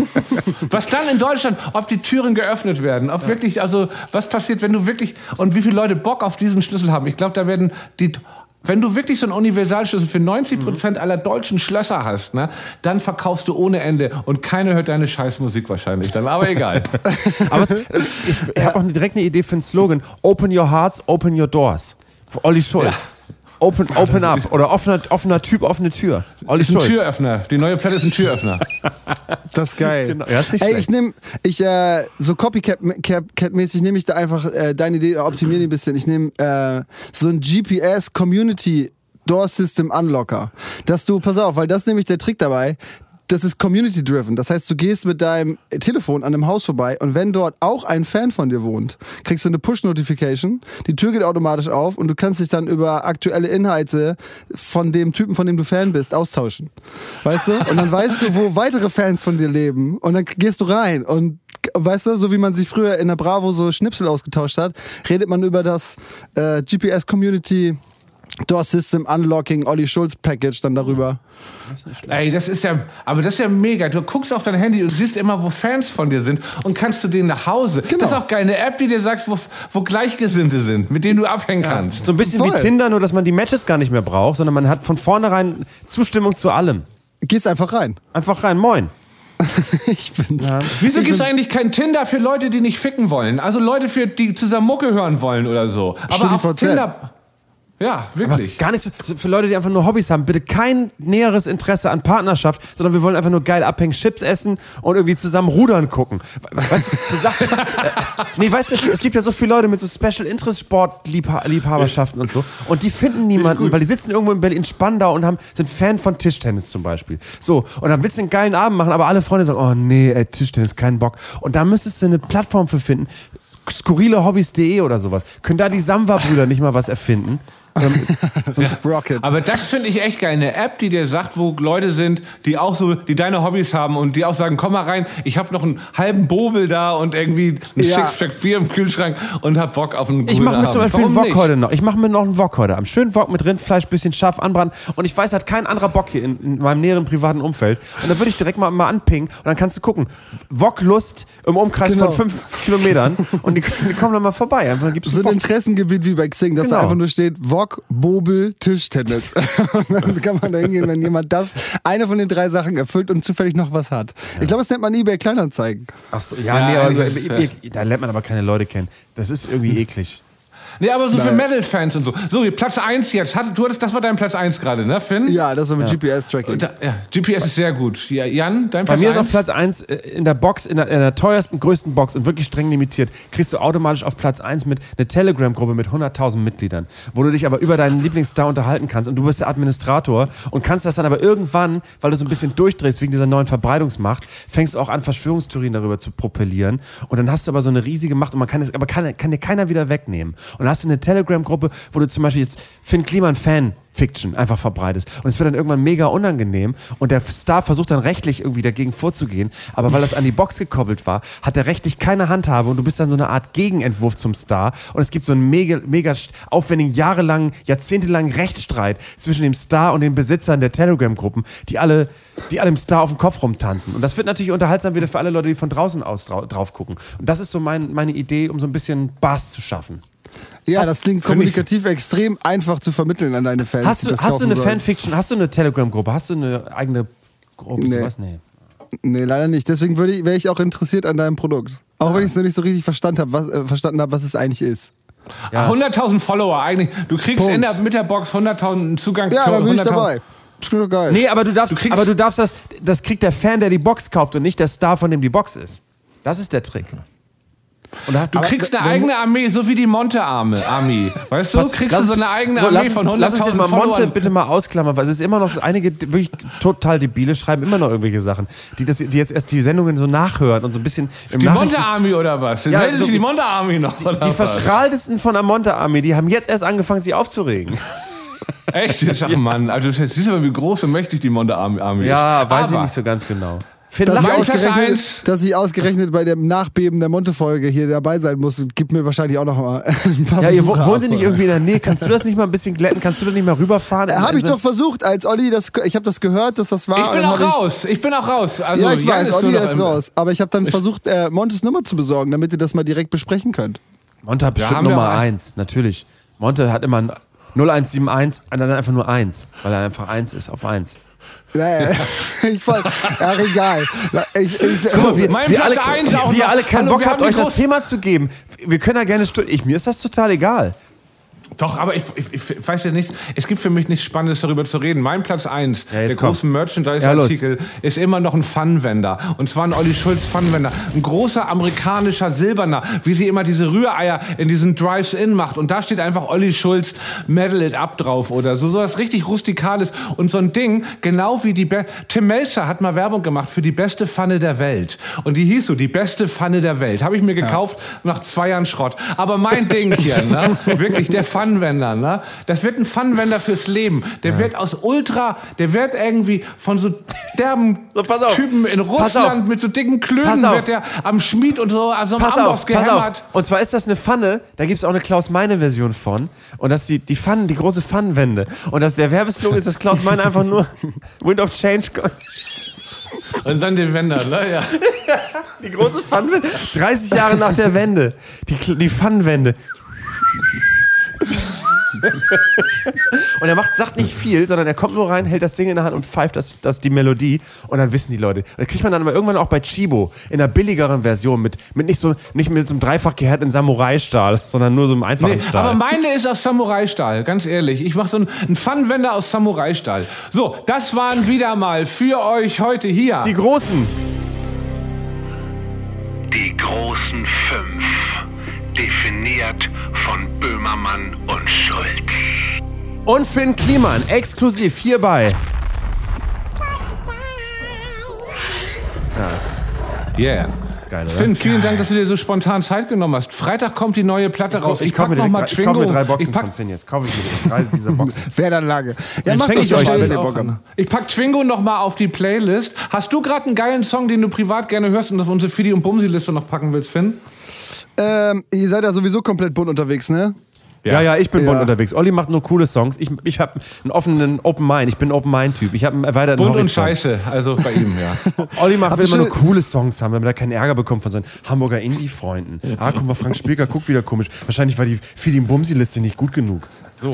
Was dann in Deutschland, ob die Türen geöffnet werden, ob wirklich, also was passiert, wenn du wirklich, und wie viele Leute Bock auf diesen Schlüssel haben. Ich glaube, da werden wenn du wirklich so einen Universalschlüssel für 90% aller deutschen Schlösser hast, ne, dann verkaufst du ohne Ende und keiner hört deine Scheißmusik wahrscheinlich dann, aber egal. Aber ich habe auch direkt eine Idee für einen Slogan. Open your hearts, open your doors. Für Olli Schulz. Ja. Open up. Oder offener Typ, offene Tür. Olli ist Schulz. Ein Türöffner. Die neue Platte ist ein Türöffner. Das ist geil. Genau. Ja, ist nicht schlecht. So Copycat-mäßig nehme ich da einfach deine Idee, optimiere die ein bisschen. Ich nehme so ein GPS Community Door System Unlocker. Dass du, pass auf, weil das ist nämlich der Trick dabei. Das ist community-driven. Das heißt, du gehst mit deinem Telefon an einem Haus vorbei und wenn dort auch ein Fan von dir wohnt, kriegst du eine Push-Notification, die Tür geht automatisch auf und du kannst dich dann über aktuelle Inhalte von dem Typen, von dem du Fan bist, austauschen. Weißt du? Und dann weißt du, wo weitere Fans von dir leben und dann gehst du rein und weißt du, so wie man sich früher in der Bravo so Schnipsel ausgetauscht hat, redet man über das GPS Community Door System Unlocking Olli Schulz Package dann darüber. Ey, das ist ja mega. Du guckst auf dein Handy und siehst immer, wo Fans von dir sind und kannst zu denen nach Hause. Genau. Das ist auch geil. Eine App, die dir sagt, wo Gleichgesinnte sind, mit denen du abhängen kannst. So ein bisschen wie Tinder, nur dass man die Matches gar nicht mehr braucht, sondern man hat von vornherein Zustimmung zu allem. Gehst einfach rein. Einfach rein, moin. Ich bin's. Ja. Wieso gibt's eigentlich kein Tinder für Leute, die nicht ficken wollen? Also Leute, die zusammen Mucke hören wollen oder so. Aber auf Tinder... Ja, wirklich. Aber gar nicht so, für Leute, die einfach nur Hobbys haben, bitte kein näheres Interesse an Partnerschaft, sondern wir wollen einfach nur geil abhängen, Chips essen und irgendwie zusammen rudern gucken. Weißt du, so Sachen, weißt du, es gibt ja so viele Leute mit so Special Interest Sportliebhaberschaften und so und die finden niemanden, weil die sitzen irgendwo in Berlin Spandau und sind Fan von Tischtennis zum Beispiel. So, und dann willst du einen geilen Abend machen, aber alle Freunde sagen, oh nee, Tischtennis, keinen Bock. Und da müsstest du eine Plattform für finden, skurrilehobbys.de oder sowas. Können da die Samba-Brüder nicht mal was erfinden? Rocket. Aber das finde ich echt geil. Eine App, die dir sagt, wo Leute sind, die deine Hobbys haben und die auch sagen, komm mal rein, ich habe noch einen halben Bobel da und irgendwie ein Sixpack 4 im Kühlschrank und hab Bock auf einen guten Ich mache mir zum Beispiel einen Wok heute noch. Ich mache mir noch einen Wok heute. Am schönen Wok mit Rindfleisch, bisschen scharf anbraten. Und ich weiß, hat kein anderer Bock hier in meinem näheren privaten Umfeld. Und dann würde ich direkt mal anpingen und dann kannst du gucken. Woklust im Umkreis von 5 Kilometern und die kommen dann mal vorbei. Einfach, gibt's so ein Interessengebiet wie bei Xing, dass da einfach nur steht, Wok, Bobel, Tischtennis. Und dann kann man da hingehen, wenn jemand eine von den 3 Sachen erfüllt und zufällig noch was hat. Ja. Ich glaube, das nennt man eBay Kleinanzeigen. Ach so, da lernt man aber keine Leute kennen. Das ist irgendwie eklig. Nee, aber so für Metal-Fans und so. So, Platz 1 jetzt. Das war dein Platz 1 gerade, ne, Finn? Ja, das war mit GPS-Tracking. GPS ist sehr gut. Jan, dein Platz 1? Bei mir ist auf Platz 1 in der Box, in der teuersten, größten Box und wirklich streng limitiert, kriegst du automatisch auf Platz 1 mit einer Telegram-Gruppe mit 100.000 Mitgliedern, wo du dich aber über deinen Lieblingsstar unterhalten kannst und du bist der Administrator und kannst das dann aber irgendwann, weil du so ein bisschen durchdrehst wegen dieser neuen Verbreitungsmacht, fängst du auch an, Verschwörungstheorien darüber zu propellieren und dann hast du aber so eine riesige Macht und kann dir keiner wieder wegnehmen. Und dann hast du eine Telegram-Gruppe, wo du zum Beispiel jetzt Finn Kliman Fan-Fiction einfach verbreitest. Und es wird dann irgendwann mega unangenehm und der Star versucht dann rechtlich irgendwie dagegen vorzugehen, aber weil das an die Box gekoppelt war, hat er rechtlich keine Handhabe und du bist dann so eine Art Gegenentwurf zum Star und es gibt so einen mega aufwendigen, jahrzehntelangen Rechtsstreit zwischen dem Star und den Besitzern der Telegram-Gruppen, die alle dem Star auf den Kopf rumtanzen. Und das wird natürlich unterhaltsam wieder für alle Leute, die von draußen aus drauf gucken. Und das ist so meine Idee, um so ein bisschen Bass zu schaffen. Ja, das klingt kommunikativ extrem einfach zu vermitteln an deine Fans. Hast du eine Fanfiction, hast du eine Telegram-Gruppe, hast du eine eigene Gruppe? Nee. Sowas? Nee, leider nicht. Deswegen wäre ich auch interessiert an deinem Produkt. Auch wenn ich es noch nicht so richtig verstanden habe, was es eigentlich ist. Ja. 100.000 Follower eigentlich. Du kriegst mit der Box 100.000 Zugang. Ja, da bin ich dabei. Das ist geil. Nee, aber du darfst das kriegt der Fan, der die Box kauft und nicht der Star, von dem die Box ist. Das ist der Trick. Du kriegst eine eigene Armee, so wie die Monte-Armee. Weißt du, kriegst du so eine eigene Armee von 100.000 Lass uns jetzt mal Monte bitte mal ausklammern, weil es ist immer noch einige wirklich total debile schreiben immer noch irgendwelche Sachen, die jetzt erst die Sendungen so nachhören und so ein bisschen im Die Monte-Armee oder was? Ja, meldet sich die Monte-Armee noch? Die verstrahltesten von der Monte-Armee, die haben jetzt erst angefangen, sich aufzuregen. Echt? Ach Mann, also siehst du mal, wie groß und mächtig die Monte-Armee ist. Ja, weiß ich nicht so ganz genau. Finn, dass ich ausgerechnet bei dem Nachbeben der Monte-Folge hier dabei sein muss, gibt mir wahrscheinlich auch noch mal ein paar Ja, ihr Besucher wohnt ihr ab, nicht irgendwie in der Nähe? Kannst du das nicht mal ein bisschen glätten? Kannst du da nicht mal rüberfahren? Habe ich doch versucht, als Olli ich habe das gehört, dass das war. Ich bin auch raus. Also, ja, ich weiß, Olli nur noch ist raus. Aber ich habe dann versucht, Montes Nummer zu besorgen, damit ihr das mal direkt besprechen könnt. Monte hat bestimmt Nummer 1, natürlich. Monte hat immer 0171 und dann einfach nur 1, weil er einfach 1 ist auf 1. Ja, egal. Guck mal, wir alle keinen Bock habt, euch das Thema zu geben. Wir können da gerne mir ist das total egal. Doch, aber ich weiß ja nicht, es gibt für mich nichts Spannendes darüber zu reden. Mein Platz 1, der großen Merchandise-Artikel, ist immer noch ein Funwender. Und zwar ein Olli Schulz Funwender. Ein großer amerikanischer Silberner, wie sie immer diese Rühreier in diesen Drives-In macht. Und da steht einfach Olli Schulz Metal It Up drauf oder so was richtig Rustikales. Und so ein Ding, genau wie Tim Melzer hat mal Werbung gemacht für die beste Pfanne der Welt. Und die hieß so, die beste Pfanne der Welt. Habe ich mir gekauft nach 2 Jahren Schrott. Aber mein Ding hier, ne? Wirklich, der Funwender, ne? Das wird ein Funwender fürs Leben. Der wird der wird irgendwie von so derben Typen in Russland mit so dicken Klönen wird der am Schmied und so am Amboss gehämmert. Und zwar ist das eine Pfanne, da gibt es auch eine Klaus-Meine-Version von. Und das ist die große Pfannenwende. Und der Werbeslogan ist, dass Klaus Meine einfach nur Wind of Change. Und dann den Wender, ne? Ja. Die große Pfannenwende. 30 Jahre nach der Wende. Die Pfannenwende. Und er sagt nicht viel, sondern er kommt nur rein, hält das Ding in der Hand und pfeift das die Melodie und dann wissen die Leute. Und das kriegt man dann aber irgendwann auch bei Chibo in einer billigeren Version mit nicht mit so einem dreifach gehärteten Samurai-Stahl, sondern nur so einem einfachen Stahl. Aber meine ist aus Samurai-Stahl, ganz ehrlich. Ich mache so einen Funwender aus Samurai-Stahl. So, das waren wieder mal für euch heute hier die großen 5. Definiert von Böhmermann und Schulz. Und Finn Kliman, exklusiv hierbei. Yeah. Geil, oder? Finn, vielen Dank, dass du dir so spontan Zeit genommen hast. Freitag kommt die neue Platte raus. Ich kaufe mir 3 Boxen von Finn jetzt. Kaufe ich mir 3 dieser Boxen. Werdanlage. Ja, mach ich euch wenn ihr Bock habt. Ich pack Twingo noch mal auf die Playlist. Hast du gerade einen geilen Song, den du privat gerne hörst und auf unsere Fidi- und Bumsi-Liste noch packen willst, Finn? Ihr seid ja sowieso komplett bunt unterwegs, ne? Ja, ich bin bunt unterwegs. Olli macht nur coole Songs. Ich habe einen offenen Open Mind. Ich bin ein Open Mind-Typ. Ich habe einen erweiterten Bunt Horizont. und Scheiße, also bei ihm, ja. Olli will immer nur coole Songs haben, damit er keinen Ärger bekommt von seinen Hamburger Indie-Freunden. Guck mal, Frank Spilker guckt wieder komisch. Wahrscheinlich war die Fidi- und Bumsi-Liste nicht gut genug. So.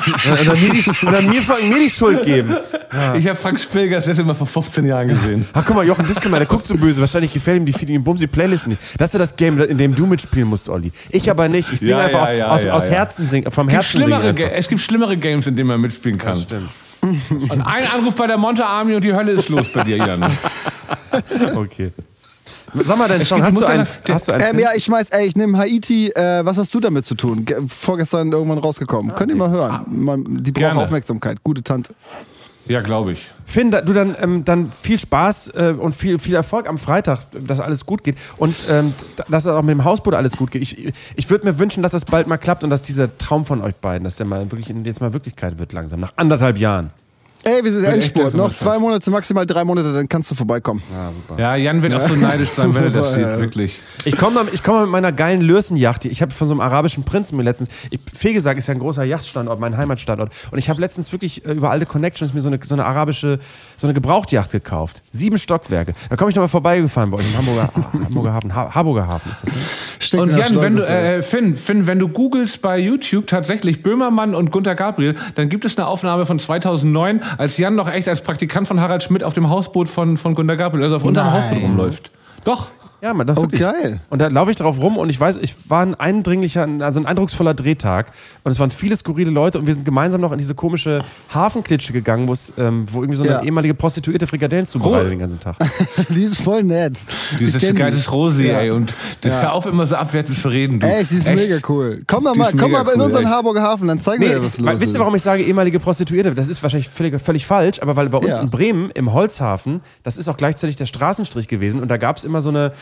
Und dann mir die Schuld geben. Ja. Ich habe Frank Spilker das letzte Mal vor 15 Jahren gesehen. Ach, guck mal, Jochen Distelmann, der guckt so böse. Wahrscheinlich gefällt ihm die Fidi- und Bumsi-Playlist nicht. Das ist ja das Game, in dem du mitspielen musst, Olli. Ich aber nicht. Ich singe einfach aus Herzen singen, vom Herzen singen. Es gibt schlimmere Games, in denen man mitspielen kann. Das stimmt. Und ein Anruf bei der Monte Army und die Hölle ist los bei dir, Jan. Okay. Sag mal, hast du einen ja, ich nehme Haiti. Was hast du damit zu tun? Vorgestern irgendwann rausgekommen. Könnt ihr mal hören. Die braucht Aufmerksamkeit. Gute Tante. Ja, glaube ich. Finn, du dann viel Spaß und viel Erfolg am Freitag, dass alles gut geht und dass auch mit dem Hausboot alles gut geht. Ich würde mir wünschen, dass das bald mal klappt und dass dieser Traum von euch beiden, dass der mal wirklich jetzt mal Wirklichkeit wird langsam, nach 1,5 Jahren. Ey, wir sind Endspurt. Noch 2 Monate, maximal 3 Monate, dann kannst du vorbeikommen. Ja, super. Ja, Jan wird auch so neidisch sein, wenn er das sieht, wirklich. Ich komme mit meiner geilen Lürsenjacht. Ich habe von so einem arabischen Prinzen mir letztens, Fegesack ist ja ein großer Yachtstandort, mein Heimatstandort. Und ich habe letztens wirklich über alte Connections mir so eine arabische, so eine Gebrauchtjacht gekauft. 7 Stockwerke. Da komme ich nochmal vorbeigefahren bei euch im Harburger Hafen ist das, ne? Und Jan, wenn du, Finn, wenn du googelst bei YouTube tatsächlich Böhmermann und Gunter Gabriel, dann gibt es eine Aufnahme von 2009, als Jan noch echt als Praktikant von Harald Schmidt auf dem Hausboot von Gunter Gabriel, also auf unserem Hausboot rumläuft. Doch. Ja, man, das wirklich. Geil. Und da laufe ich drauf rum und ich weiß, ich war ein eindrucksvoller Drehtag und es waren viele skurrile Leute und wir sind gemeinsam noch in diese komische Hafenklitsche gegangen, wo irgendwie so eine ehemalige Prostituierte Frikadellen zubereitet den ganzen Tag. Die ist voll nett. Dieses geiles Rosi, ey, und hör auf immer so abwertend zu reden, du. Echt, die ist mega cool. Komm mal in unseren Harburger Hafen, dann zeigen wir dir, was los ist. Wisst ihr, warum ich sage ehemalige Prostituierte? Das ist wahrscheinlich völlig falsch, aber weil bei uns in Bremen im Holzhafen, das ist auch gleichzeitig der Straßenstrich gewesen und da gab es immer so eine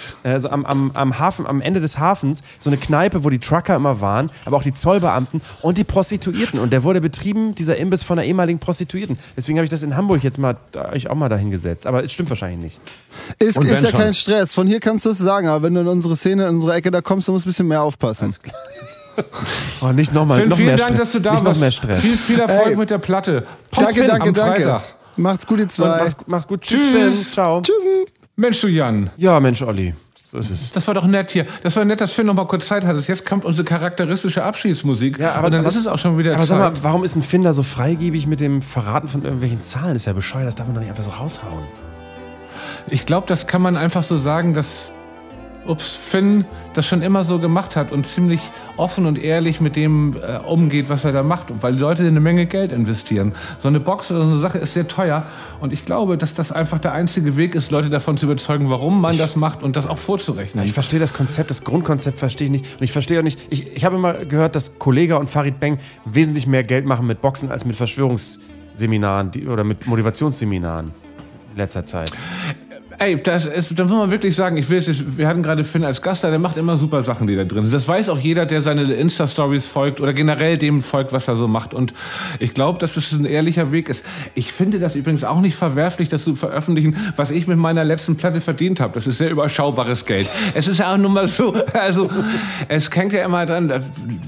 so am Hafen, am Ende des Hafens, so eine Kneipe, wo die Trucker immer waren, aber auch die Zollbeamten und die Prostituierten. Und der wurde betrieben, dieser Imbiss, von einer ehemaligen Prostituierten. Deswegen habe ich das in Hamburg jetzt mal euch auch mal dahin gesetzt. Aber es stimmt wahrscheinlich nicht. Ist ja kein Stress. Von hier kannst du es sagen, aber wenn du in unsere Szene, in unsere Ecke da kommst, dann musst du ein bisschen mehr aufpassen. Oh, nicht nochmal. Finn, noch vielen mehr Dank, Stress. dass du da nicht warst. Noch mehr Stress. Viel Erfolg mit der Platte. Danke. Macht's gut, ihr zwei. Macht's gut. Tschüss. Tschüss. Ciao. Tschüss. Mensch, du Jan. Ja, Mensch, Olli. So ist es. Das war doch nett hier. Das war nett, dass Finn noch mal kurz Zeit hattest. Jetzt kommt unsere charakteristische Abschiedsmusik. Ja, aber und dann ist es auch schon wieder Aber Zeit. sag mal, warum ist ein Finn da so freigebig mit dem Verraten von irgendwelchen Zahlen? Das ist ja bescheuert, das darf man doch nicht einfach so raushauen. Ich glaube, das kann man einfach so sagen, dass Finn das schon immer so gemacht hat und ziemlich offen und ehrlich mit dem umgeht, was er da macht. Und weil die Leute eine Menge Geld investieren. So eine Box oder so eine Sache ist sehr teuer. Und ich glaube, dass das einfach der einzige Weg ist, Leute davon zu überzeugen, warum man das macht und das auch vorzurechnen. Ich verstehe das Konzept, das Grundkonzept verstehe ich nicht. Und ich verstehe auch nicht, ich habe immer gehört, dass Kollega und Farid Bang wesentlich mehr Geld machen mit Boxen als mit Verschwörungsseminaren oder mit Motivationsseminaren in letzter Zeit. Ey, da muss man wirklich sagen, wir hatten gerade Finn als Gast da, der macht immer super Sachen, die da drin sind. Das weiß auch jeder, der seine Insta-Stories folgt oder generell dem folgt, was er so macht. Und ich glaube, dass das ein ehrlicher Weg ist. Ich finde das übrigens auch nicht verwerflich, das zu veröffentlichen, was ich mit meiner letzten Platte verdient habe. Das ist sehr überschaubares Geld. Es ist ja auch nun mal so, also es hängt ja immer dran.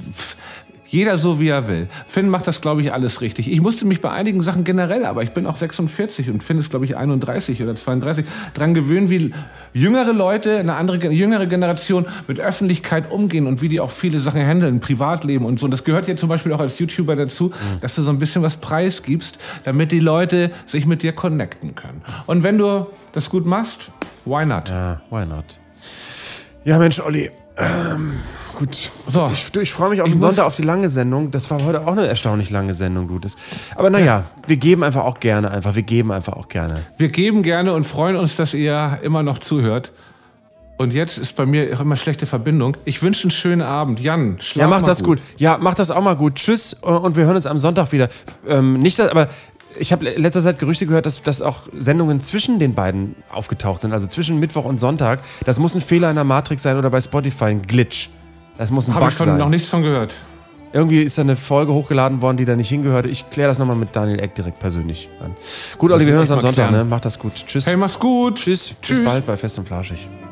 Jeder so, wie er will. Finn macht das, glaube ich, alles richtig. Ich musste mich bei einigen Sachen generell, aber ich bin auch 46 und Finn ist, glaube ich, 31 oder 32, dran gewöhnen, wie jüngere Leute, jüngere Generation mit Öffentlichkeit umgehen und wie die auch viele Sachen handeln, Privatleben und so. Und das gehört ja zum Beispiel auch als YouTuber dazu, dass du so ein bisschen was preisgibst, damit die Leute sich mit dir connecten können. Und wenn du das gut machst, why not? Ja, why not? Ja, Mensch, Olli, gut. So. Ich freue mich auf den Sonntag, auf die lange Sendung. Das war heute auch eine erstaunlich lange Sendung, du. Aber naja, wir geben einfach auch gerne. Wir geben gerne und freuen uns, dass ihr immer noch zuhört. Und jetzt ist bei mir auch immer schlechte Verbindung. Ich wünsche einen schönen Abend. Jan, schlaf Ja, mach mal das gut. Ja, mach das auch mal gut. Tschüss und wir hören uns am Sonntag wieder. Aber ich habe in letzter Zeit Gerüchte gehört, dass auch Sendungen zwischen den beiden aufgetaucht sind. Also zwischen Mittwoch und Sonntag. Das muss ein Fehler in der Matrix sein oder bei Spotify ein Glitch. Das muss ein Bug sein. Habe ich noch nichts von gehört. Irgendwie ist da eine Folge hochgeladen worden, die da nicht hingehörte. Ich kläre das nochmal mit Daniel Eck direkt persönlich an. Gut, Olli, wir hören uns am Sonntag. Ne? Mach das gut. Tschüss. Hey, mach's gut. Tschüss. Bis bald bei Fest und Flauschig.